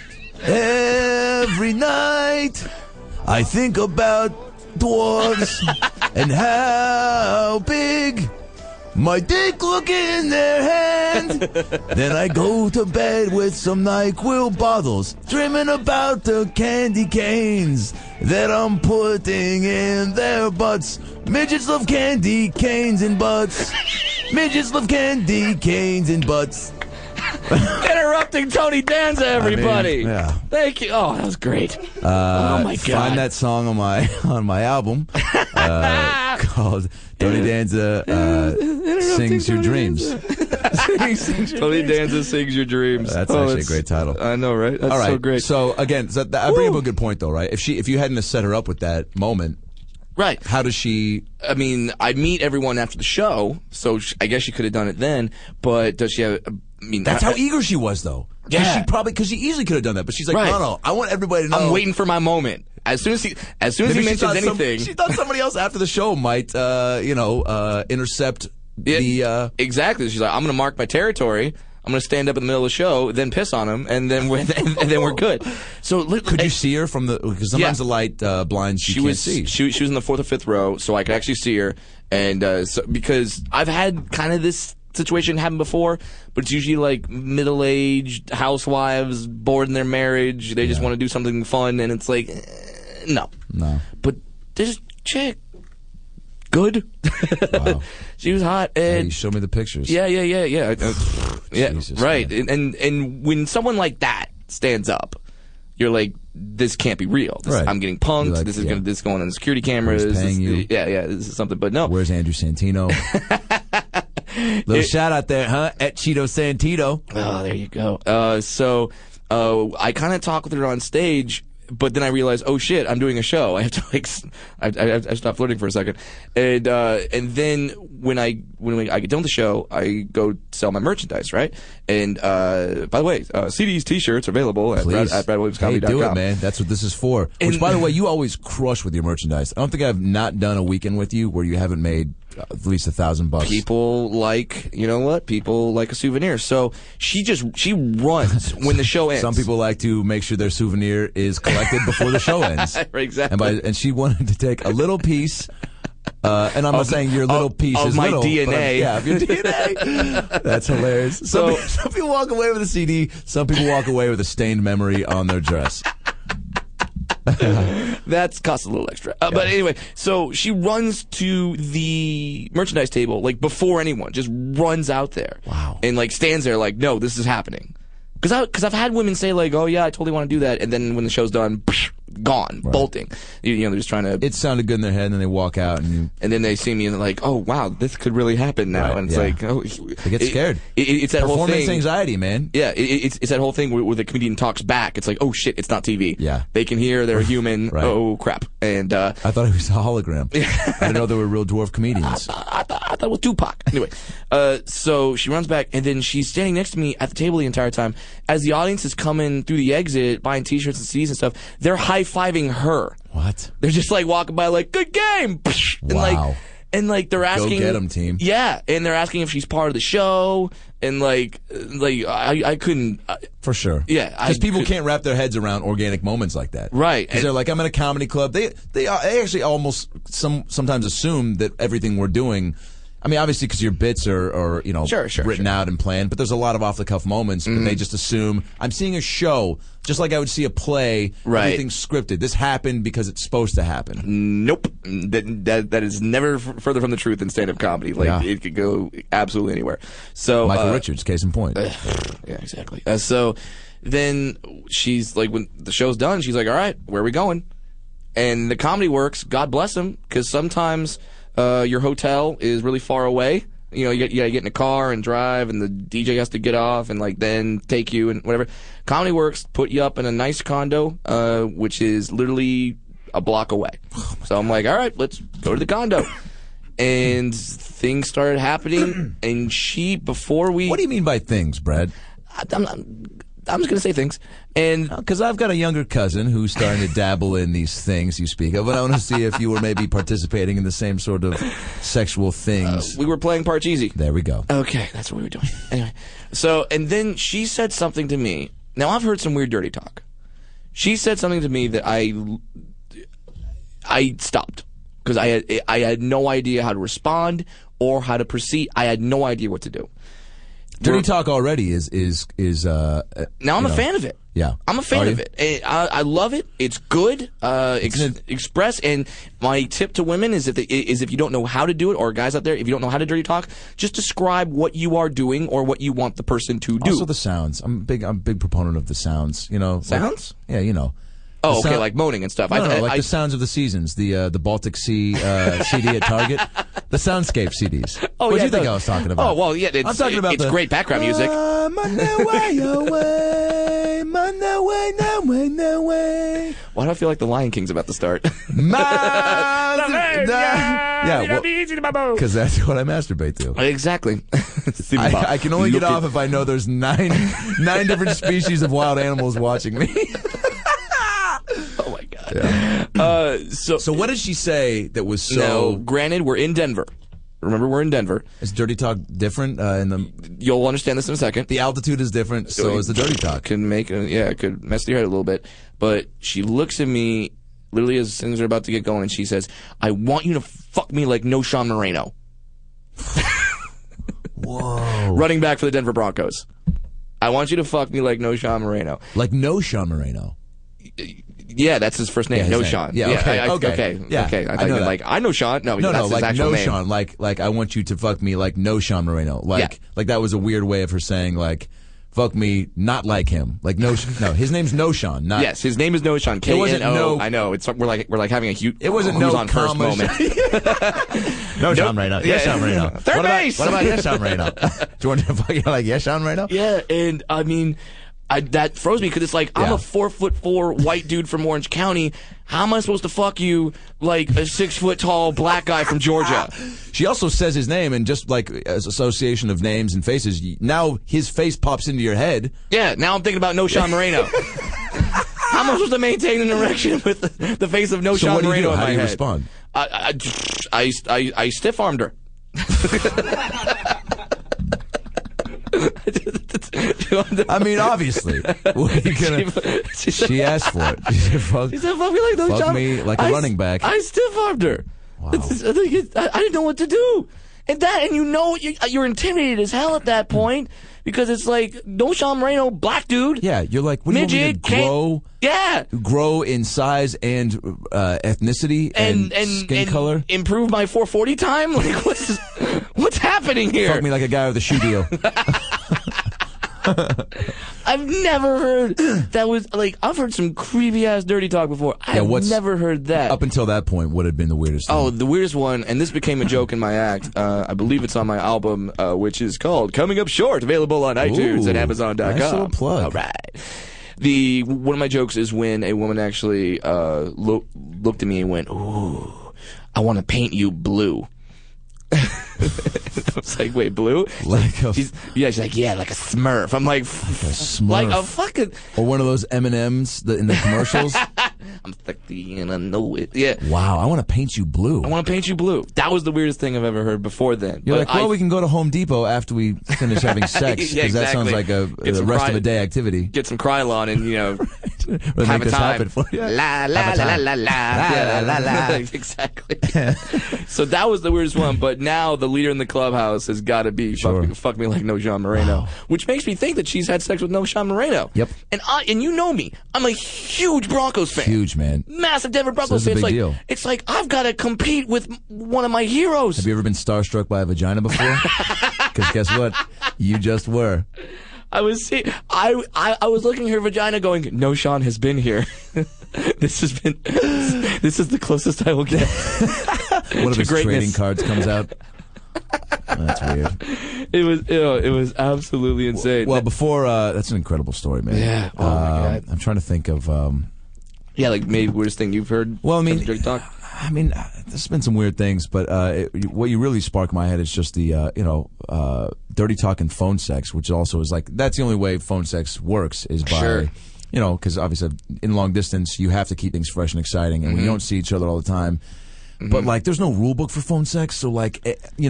Every night I think about dwarves and how big my dick look in their hand. Then I go to bed with some NyQuil bottles, dreaming about the candy canes that I'm putting in their butts. Midgets love candy canes and butts. Midgets love candy canes and butts. Interrupting Tony Danza, everybody. Yeah. Thank you. Oh, that was great. Oh my God. Find that song on my album called Tony Danza Sings Your Dreams. Tony Danza Sings Your Dreams. That's actually a great title. I know, right? That's all right. so great. So again, I bring up a good point though, right? If you hadn't set her up with that moment. Right. How does she... I mean, I meet everyone after the show, so I guess she could have done it then, but does she have... I mean, that's how eager she was, though. Yeah. Because she easily could have done that, but she's like, no, I want everybody to know. I'm waiting for my moment. As soon as he mentions anything... She thought somebody else after the show might, intercept the... Exactly. She's like, I'm going to mark my territory. I'm going to stand up in the middle of the show, then piss on him, and then we're good. So could you see her from the? Because sometimes the light blinds you can't see. She was in the 4th or 5th row, so I could actually see her. And because I've had kind of this situation happen before, but it's usually like middle-aged housewives bored in their marriage. They just want to do something fun, and it's like, no. But this chick. Good. Wow. She was hot. And you showed me the pictures. Yeah. Yeah, Jesus, right. Man. And when someone like that stands up, you're like, this can't be real. I'm getting punked. Like, this is going on the security cameras. Who's paying you? Yeah. This is something. But no. Where's Andrew Santino? Little shout out there, huh? At Cheeto Santino. Oh, there you go. So I kind of talk with her on stage. But then I realized, oh shit, I'm doing a show. I have to I stopped flirting for a second, and then when I get done with the show, I go sell my merchandise, right? And by the way, CDs, T-shirts are available at BradWilliamsComedy.com. Hey, do it, man. That's what this is for. Which, by the way, you always crush with your merchandise. I don't think I've not done a weekend with you where you haven't made at least $1,000. People like, you know what? People like a souvenir. So she runs when the show ends. Some people like to make sure their souvenir is collected before the show ends. Right, exactly. And she wanted to take a little piece. And I'm not saying your little piece of is my little, DNA. Of your DNA. That's hilarious. Some people walk away with a CD. Some people walk away with a stained memory on their dress. That costs a little extra. But anyway, so she runs to the merchandise table, like, before anyone. Just runs out there. Wow. And, like, stands there like, no, this is happening. Because I've had women say, like, oh, yeah, I totally want to do that. And then when the show's done, gone, bolting. They're just trying to. It sounded good in their head, and then they walk out, and then they see me and they're like, "Oh wow, this could really happen now." Right, and it's like, oh, they get scared. It's that whole thing. Performance anxiety, man. Yeah, it's that whole thing where the comedian talks back. It's like, oh shit, it's not TV. Yeah, they can hear, they're human. Right. Oh crap! And I thought it was a hologram. I didn't know they were real dwarf comedians. I thought it was Tupac. Anyway, so she runs back, and then she's standing next to me at the table the entire time. As the audience is coming through the exit, buying T-shirts and CDs and stuff, they're high-fiving her. What? They're just like walking by, like, good game, and wow. like they're asking, go get 'em, team. Yeah, and they're asking if she's part of the show, and like I couldn't. For sure. Yeah, because people can't wrap their heads around organic moments like that. Right. Because they're like, I'm in a comedy club. They actually almost sometimes assume that everything we're doing. I mean, obviously, because your bits are written out and planned, but there's a lot of off-the-cuff moments, but they just assume, I'm seeing a show, just like I would see a play, everything's scripted. This happened because it's supposed to happen. Nope. That is never further from the truth in stand-up comedy. Like, it could go absolutely anywhere. So Michael Richards, case in point. Yeah, exactly. So then she's like, when the show's done, she's like, all right, where are we going? And the Comedy Works, God bless them, because sometimes... your hotel is really far away. You gotta get in a car and drive, and the DJ has to get off and like then take you and whatever. Comedy Works put you up in a nice condo, which is literally a block away. So I'm like, all right, let's go to the condo. And things started happening, and before we... What do you mean by things, Brad? I'm just going to say things. And because I've got a younger cousin who's starting to dabble in these things you speak of, but I want to see if you were maybe participating in the same sort of sexual things. We were playing Parcheesi. There we go. Okay, that's what we were doing. Anyway, so, and then she said something to me. Now, I've heard some weird dirty talk. She said something to me that I stopped. Because I had no idea how to respond or how to proceed. I had no idea what to do. Dirty talk already is now I'm a fan of it. Yeah, I'm a fan of it. I love it. It's good. Express. And my tip to women is if you don't know how to do it, or guys out there, if you don't know how to dirty talk, just describe what you are doing or what you want the person to do. Also the sounds. I'm a big proponent of the sounds. Sounds. Oh, okay, like moaning and stuff. No, the sounds of the seasons, the Baltic Sea CD at Target, the Soundscape CDs. Oh, what do you think I was talking about? Oh, well, yeah, I'm talking about it's great background music. Monday way, Monday way. Why do I feel like the Lion King's about to start? Because that's what I masturbate to. Exactly. I can only get off if I know there's nine different species of wild animals watching me. Oh my God. Yeah. So what did she say that was so? Now, granted, we're in Denver. Remember, we're in Denver. Is dirty talk different? You'll understand this in a second. The altitude is different, so is the dirty talk. It could mess your head a little bit. But she looks at me, literally as things are about to get going, and she says, "I want you to fuck me like no Sean Moreno." Whoa! Running back for the Denver Broncos. I want you to fuck me like no Sean Moreno. Like no Sean Moreno. Yeah, that's his first name. No Sean. Yeah, okay. Yeah, okay. I know like I know Sean. No, that's his like actual no name. Sean. Like I want you to fuck me like no Sean Moreno. Like that was a weird way of her saying like fuck me not like him. Like no, his name's No Sean. Not yes, his name is No Sean. K-N-O. I know. We're like having a huge. It wasn't who's no on first moment. No Sean Moreno. Yes, Sean Moreno. Third base. What about yes, Sean Moreno? Do you want to fuck you like yes, Sean Moreno? Yeah, and I mean. That froze me because it's like, I'm a 4'4" white dude from Orange County. How am I supposed to fuck you like a 6 tall black guy from Georgia? She also says his name, and just like as association of names and faces, now his face pops into your head. Yeah, now I'm thinking about No Sean Moreno. How am I supposed to maintain an erection with the face of No Sean Moreno in my head? How do you respond? I stiff-armed her. I mean, obviously. She asked for it. She said, fuck me like those fuck me like a running back. I stiff-armed her. Wow. I didn't know what to do. And you're intimidated as hell at that point because it's like, no Sean Moreno, black dude. Yeah, you're like, what do you want me to grow in size and ethnicity and skin color? Improve my 440 time? Like, what's happening here? Fuck me like a guy with a shoe deal. I've never heard that was like, I've heard some creepy ass dirty talk before. I've never heard that. Up until that point, what had been the weirdest thing? Oh, the weirdest one, and this became a joke in my act. I believe it's on my album, which is called Coming Up Short, available on iTunes and Amazon.com. Nice little plug. All right. One of my jokes is when a woman actually looked at me and went, "Ooh, I want to paint you blue." I was like, wait, blue? She's like, yeah, like a Smurf. I'm like, like a fucking... Or one of those M&Ms in the commercials. I'm thirsty and I know it. Yeah. Wow, I want to paint you blue. I want to paint you blue. That was the weirdest thing I've ever heard before then. You're like, well, we can go to Home Depot after we finish having sex, because that sounds like the rest of a day activity. Get some Krylon and, we'll have a time. For you. La, la, la, la, la, la. Exactly. So that was the weirdest one, but now the leader in the clubhouse has got to be fuck me like No Sean Moreno, which makes me think that she's had sex with No Sean Moreno. Yep. And you know me, I'm a huge Broncos fan. Huge, man. Massive Denver Broncos fan. It's like I've got to compete with one of my heroes. Have you ever been starstruck by a vagina before? Because guess what? You just were. I was looking at her vagina going, No Sean has been here. This is the closest I will get. One of his trading cards comes out. That's weird. It was absolutely insane. Well, before that's an incredible story, man. Yeah. Oh my God. I'm trying to think of like maybe weirdest thing you've heard. Well, I mean, dirty talk. There's been some weird things, but what you really sparked my head is just the dirty talk and phone sex, which also is like that's the only way phone sex works is by because obviously in long distance you have to keep things fresh and exciting, and when you don't see each other all the time. But like, there's no rule book for phone sex, so like,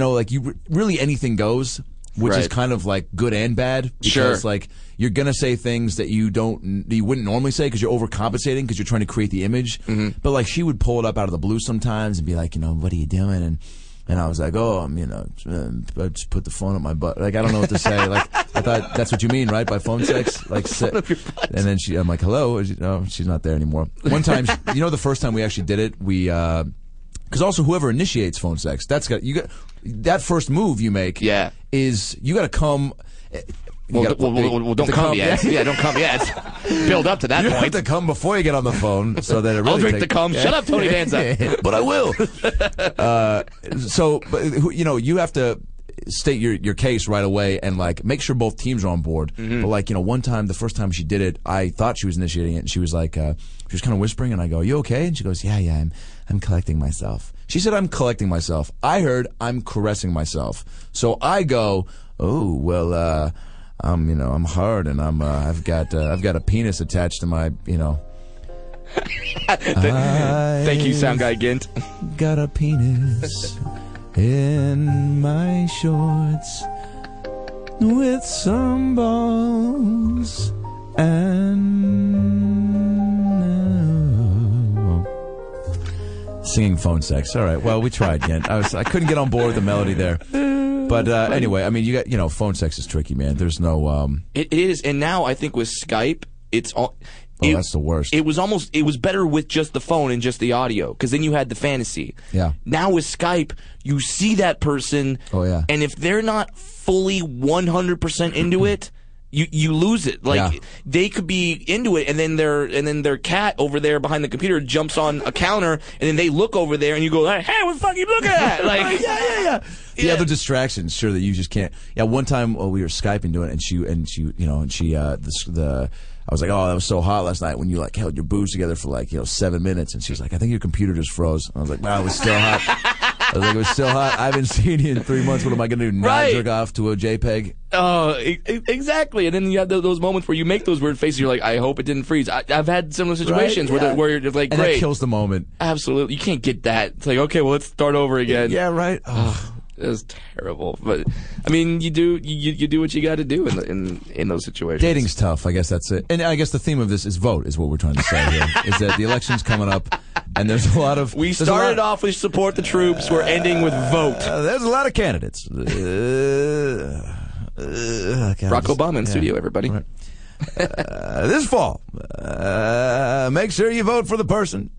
really anything goes, which is kind of like good and bad. Because like, you're gonna say things that you wouldn't normally say because you're overcompensating because you're trying to create the image. But like, she would pull it up out of the blue sometimes and be like, what are you doing? And I was like, I just put the phone up my butt. Like, I don't know what to say. Like, I thought that's what you mean, right? By phone sex? Like, and then I'm like, hello? No, she's not there anymore. One time, the first time we actually did it, because also whoever initiates phone sex, that first move you make is you got to come. Well, don't come yet. Yeah, don't come yet. Build up to that point. You have to come before you get on the phone, so that it really. I'll drink the cum. Shut up, Tony Danza. But I will. You have to state your case right away and like make sure both teams are on board. But like one time, the first time she did it, I thought she was initiating it, and she was like, she was kind of whispering, and I go, "You okay?" And she goes, "Yeah, I'm collecting myself." She said, "I'm collecting myself." I heard, "I'm caressing myself." So I go, "Oh well, I'm hard, and I've got a penis attached to my, Thank you, sound guy Gint. Got a penis in my shorts with some balls and singing phone sex. All right. Well, we tried, Gint. I couldn't get on board with the melody there. But anyway, I mean, you got phone sex is tricky, man. There's no. It is, and now I think with Skype, it's all. That's the worst. It was better with just the phone and just the audio, because then you had the fantasy. Yeah. Now with Skype, you see that person. Oh yeah. And if they're not fully 100% into it, you lose it. Like they could be into it, and then their cat over there behind the computer jumps on a counter, and then they look over there, and you go, "Hey, what the fuck are you looking at?" Like, yeah. The other distractions, sure, that you just can't. Yeah, one time we were Skyping doing it, and she I was like, "Oh, that was so hot last night when you like held your boobs together for like 7 minutes," and she was like, "I think your computer just froze." I was like, "Wow, it was still hot." I was like, "It was still hot. I haven't seen you in 3 months. What am I going to do? Not jerk off to a JPEG?" Oh, exactly. And then you have those moments where you make those weird faces. You're like, "I hope it didn't freeze." I've had similar situations where you're like, and "Great." That kills the moment. Absolutely, you can't get that. It's like, okay, well, let's start over again. Yeah, right. Oh. It was terrible, but I mean, you do what you got to do in those situations. Dating's tough, I guess that's it. And I guess the theme of this is vote, is what we're trying to say here. Is that the election's coming up, and there's a lot of. We started off with support the troops. We're ending with vote. There's a lot of candidates. Barack Obama in studio, everybody. Right. This fall, make sure you vote for the person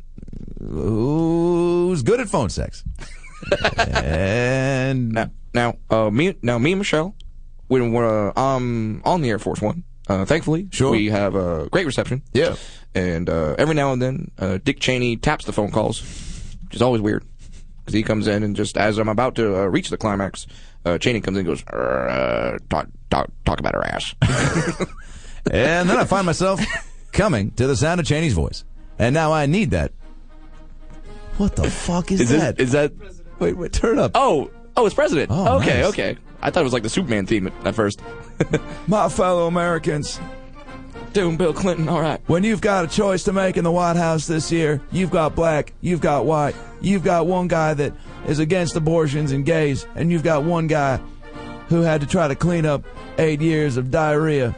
who's good at phone sex. And now, me and Michelle, when we're on the Air Force One. Thankfully, we have a great reception. Yeah. And every now and then, Dick Cheney taps the phone calls, which is always weird. Because he comes in and just as I'm about to reach the climax, Cheney comes in and goes, talk about her ass. And then I find myself coming to the sound of Cheney's voice. And now I need that. What the fuck is that? Is that... Wait, turn it up. Oh, it's President. Oh, okay, nice. okay. I thought it was like the Superman theme at first. My fellow Americans. Doom Bill Clinton, all right. When you've got a choice to make in the White House this year, you've got black, you've got white, you've got one guy that is against abortions and gays, and you've got one guy who had to try to clean up 8 years of diarrhea.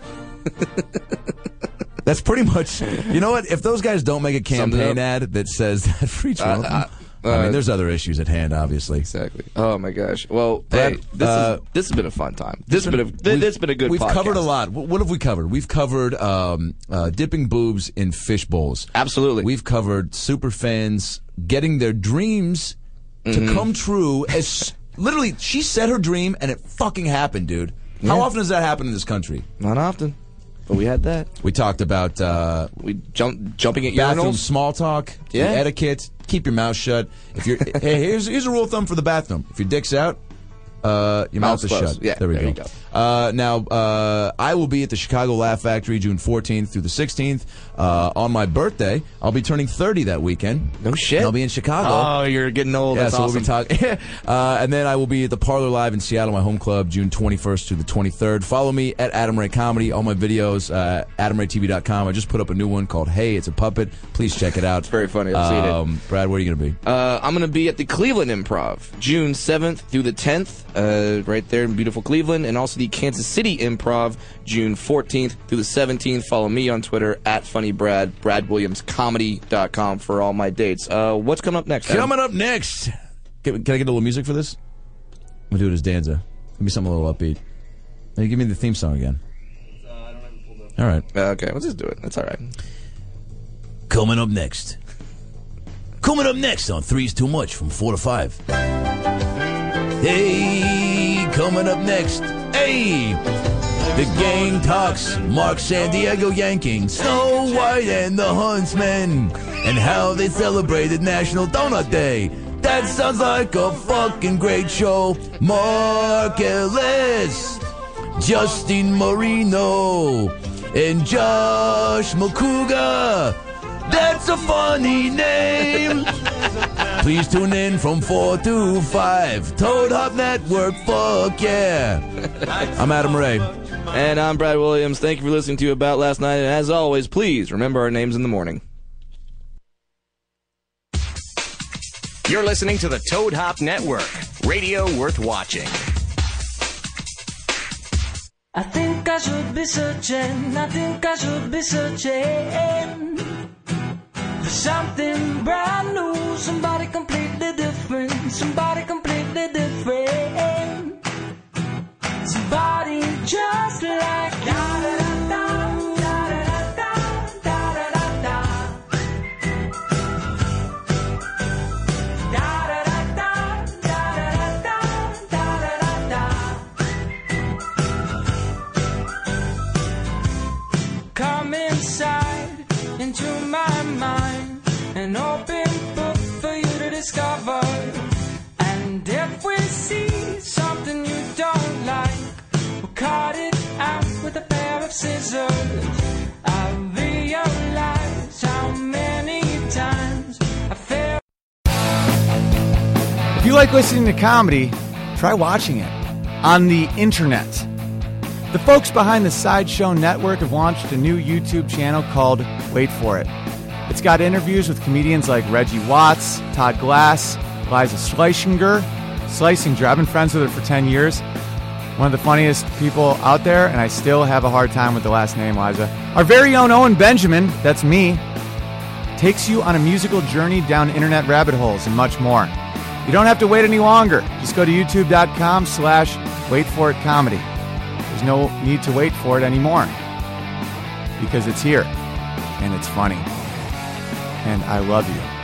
That's pretty much, you know what? If those guys don't make a campaign ad that says that for each one, I mean, there's other issues at hand, obviously. Exactly. Oh my gosh. Well, hey, this has been a fun time. This has been a good. We've podcast. covered a lot. What have we covered? We've covered dipping boobs in fish bowls. Absolutely. We've covered super fans getting their dreams to come true. As literally, she said her dream and it fucking happened, dude. How often does that happen in this country? Not often. But we had that. We talked about jumping at bathroom urinals. small talk, etiquette. Keep your mouth shut. If you're hey, here's a rule of thumb for the bathroom. If your dick's out, your mouth is closed. shut. Yeah, there we go. Now, I will be at the Chicago Laugh Factory June 14th through the 16th. On my birthday, I'll be turning 30 that weekend. No shit. And I'll be in Chicago. Oh, you're getting old. Yeah, That's so awesome. we'll be talking. And then I will be at the Parlor Live in Seattle, my home club, June 21st through the 23rd. Follow me at Adam Ray Comedy. All my videos, AdamRayTV.com. I just put up a new one called Hey, It's a Puppet. Please check it out. It's very funny. I've seen it. Brad, where are you going to be? I'm going to be at the Cleveland Improv, June 7th through the 10th, right there in beautiful Cleveland, and also the Kansas City Improv, June 14th through the 17th. Follow me on Twitter at FunnyBrad, BradWilliamsComedy.com for all my dates. What's coming up next, Adam? Coming up next. Can I get a little music for this? I'm going to do it as Danza. Give me something a little upbeat. Hey, give me the theme song again. I don't have it pulled up. All right. Okay, let's just do it. That's all right. Coming up next. Coming up next on Three's Too Much from 4 to 5. Hey, coming up next. Hey, the gang talks. Mark San Diego yanking Snow White and the Huntsmen and how they celebrated National Donut Day. That sounds like a fucking great show. Mark Ellis, Justin Marino, and Josh Makuga. That's a funny name. Please tune in from 4 to 5. Toad Hop Network, fuck yeah. I'm Adam Ray. And I'm Brad Williams. Thank you for listening to About Last Night. And as always, please remember our names in the morning. You're listening to the Toad Hop Network. Radio worth watching. I think I should be searching. I think I should be searching for something brand new, somebody completely different, somebody completely different, somebody just like you. Come inside into my mind, an open book for you to discover. And if we see something you don't like, we'll cut it out with a pair of scissors. I realize how many times I failed. If you like listening to comedy, try watching it on the internet. The folks behind the Sideshow Network have launched a new YouTube channel called Wait For It. It's got interviews with comedians like Reggie Watts, Todd Glass, Liza Schlesinger. I've been friends with her for 10 years. One of the funniest people out there, and I still have a hard time with the last name, Liza. Our very own Owen Benjamin, that's me, takes you on a musical journey down internet rabbit holes and much more. You don't have to wait any longer. Just go to youtube.com/waitforitcomedy. There's no need to wait for it anymore because it's here and it's funny and I love you.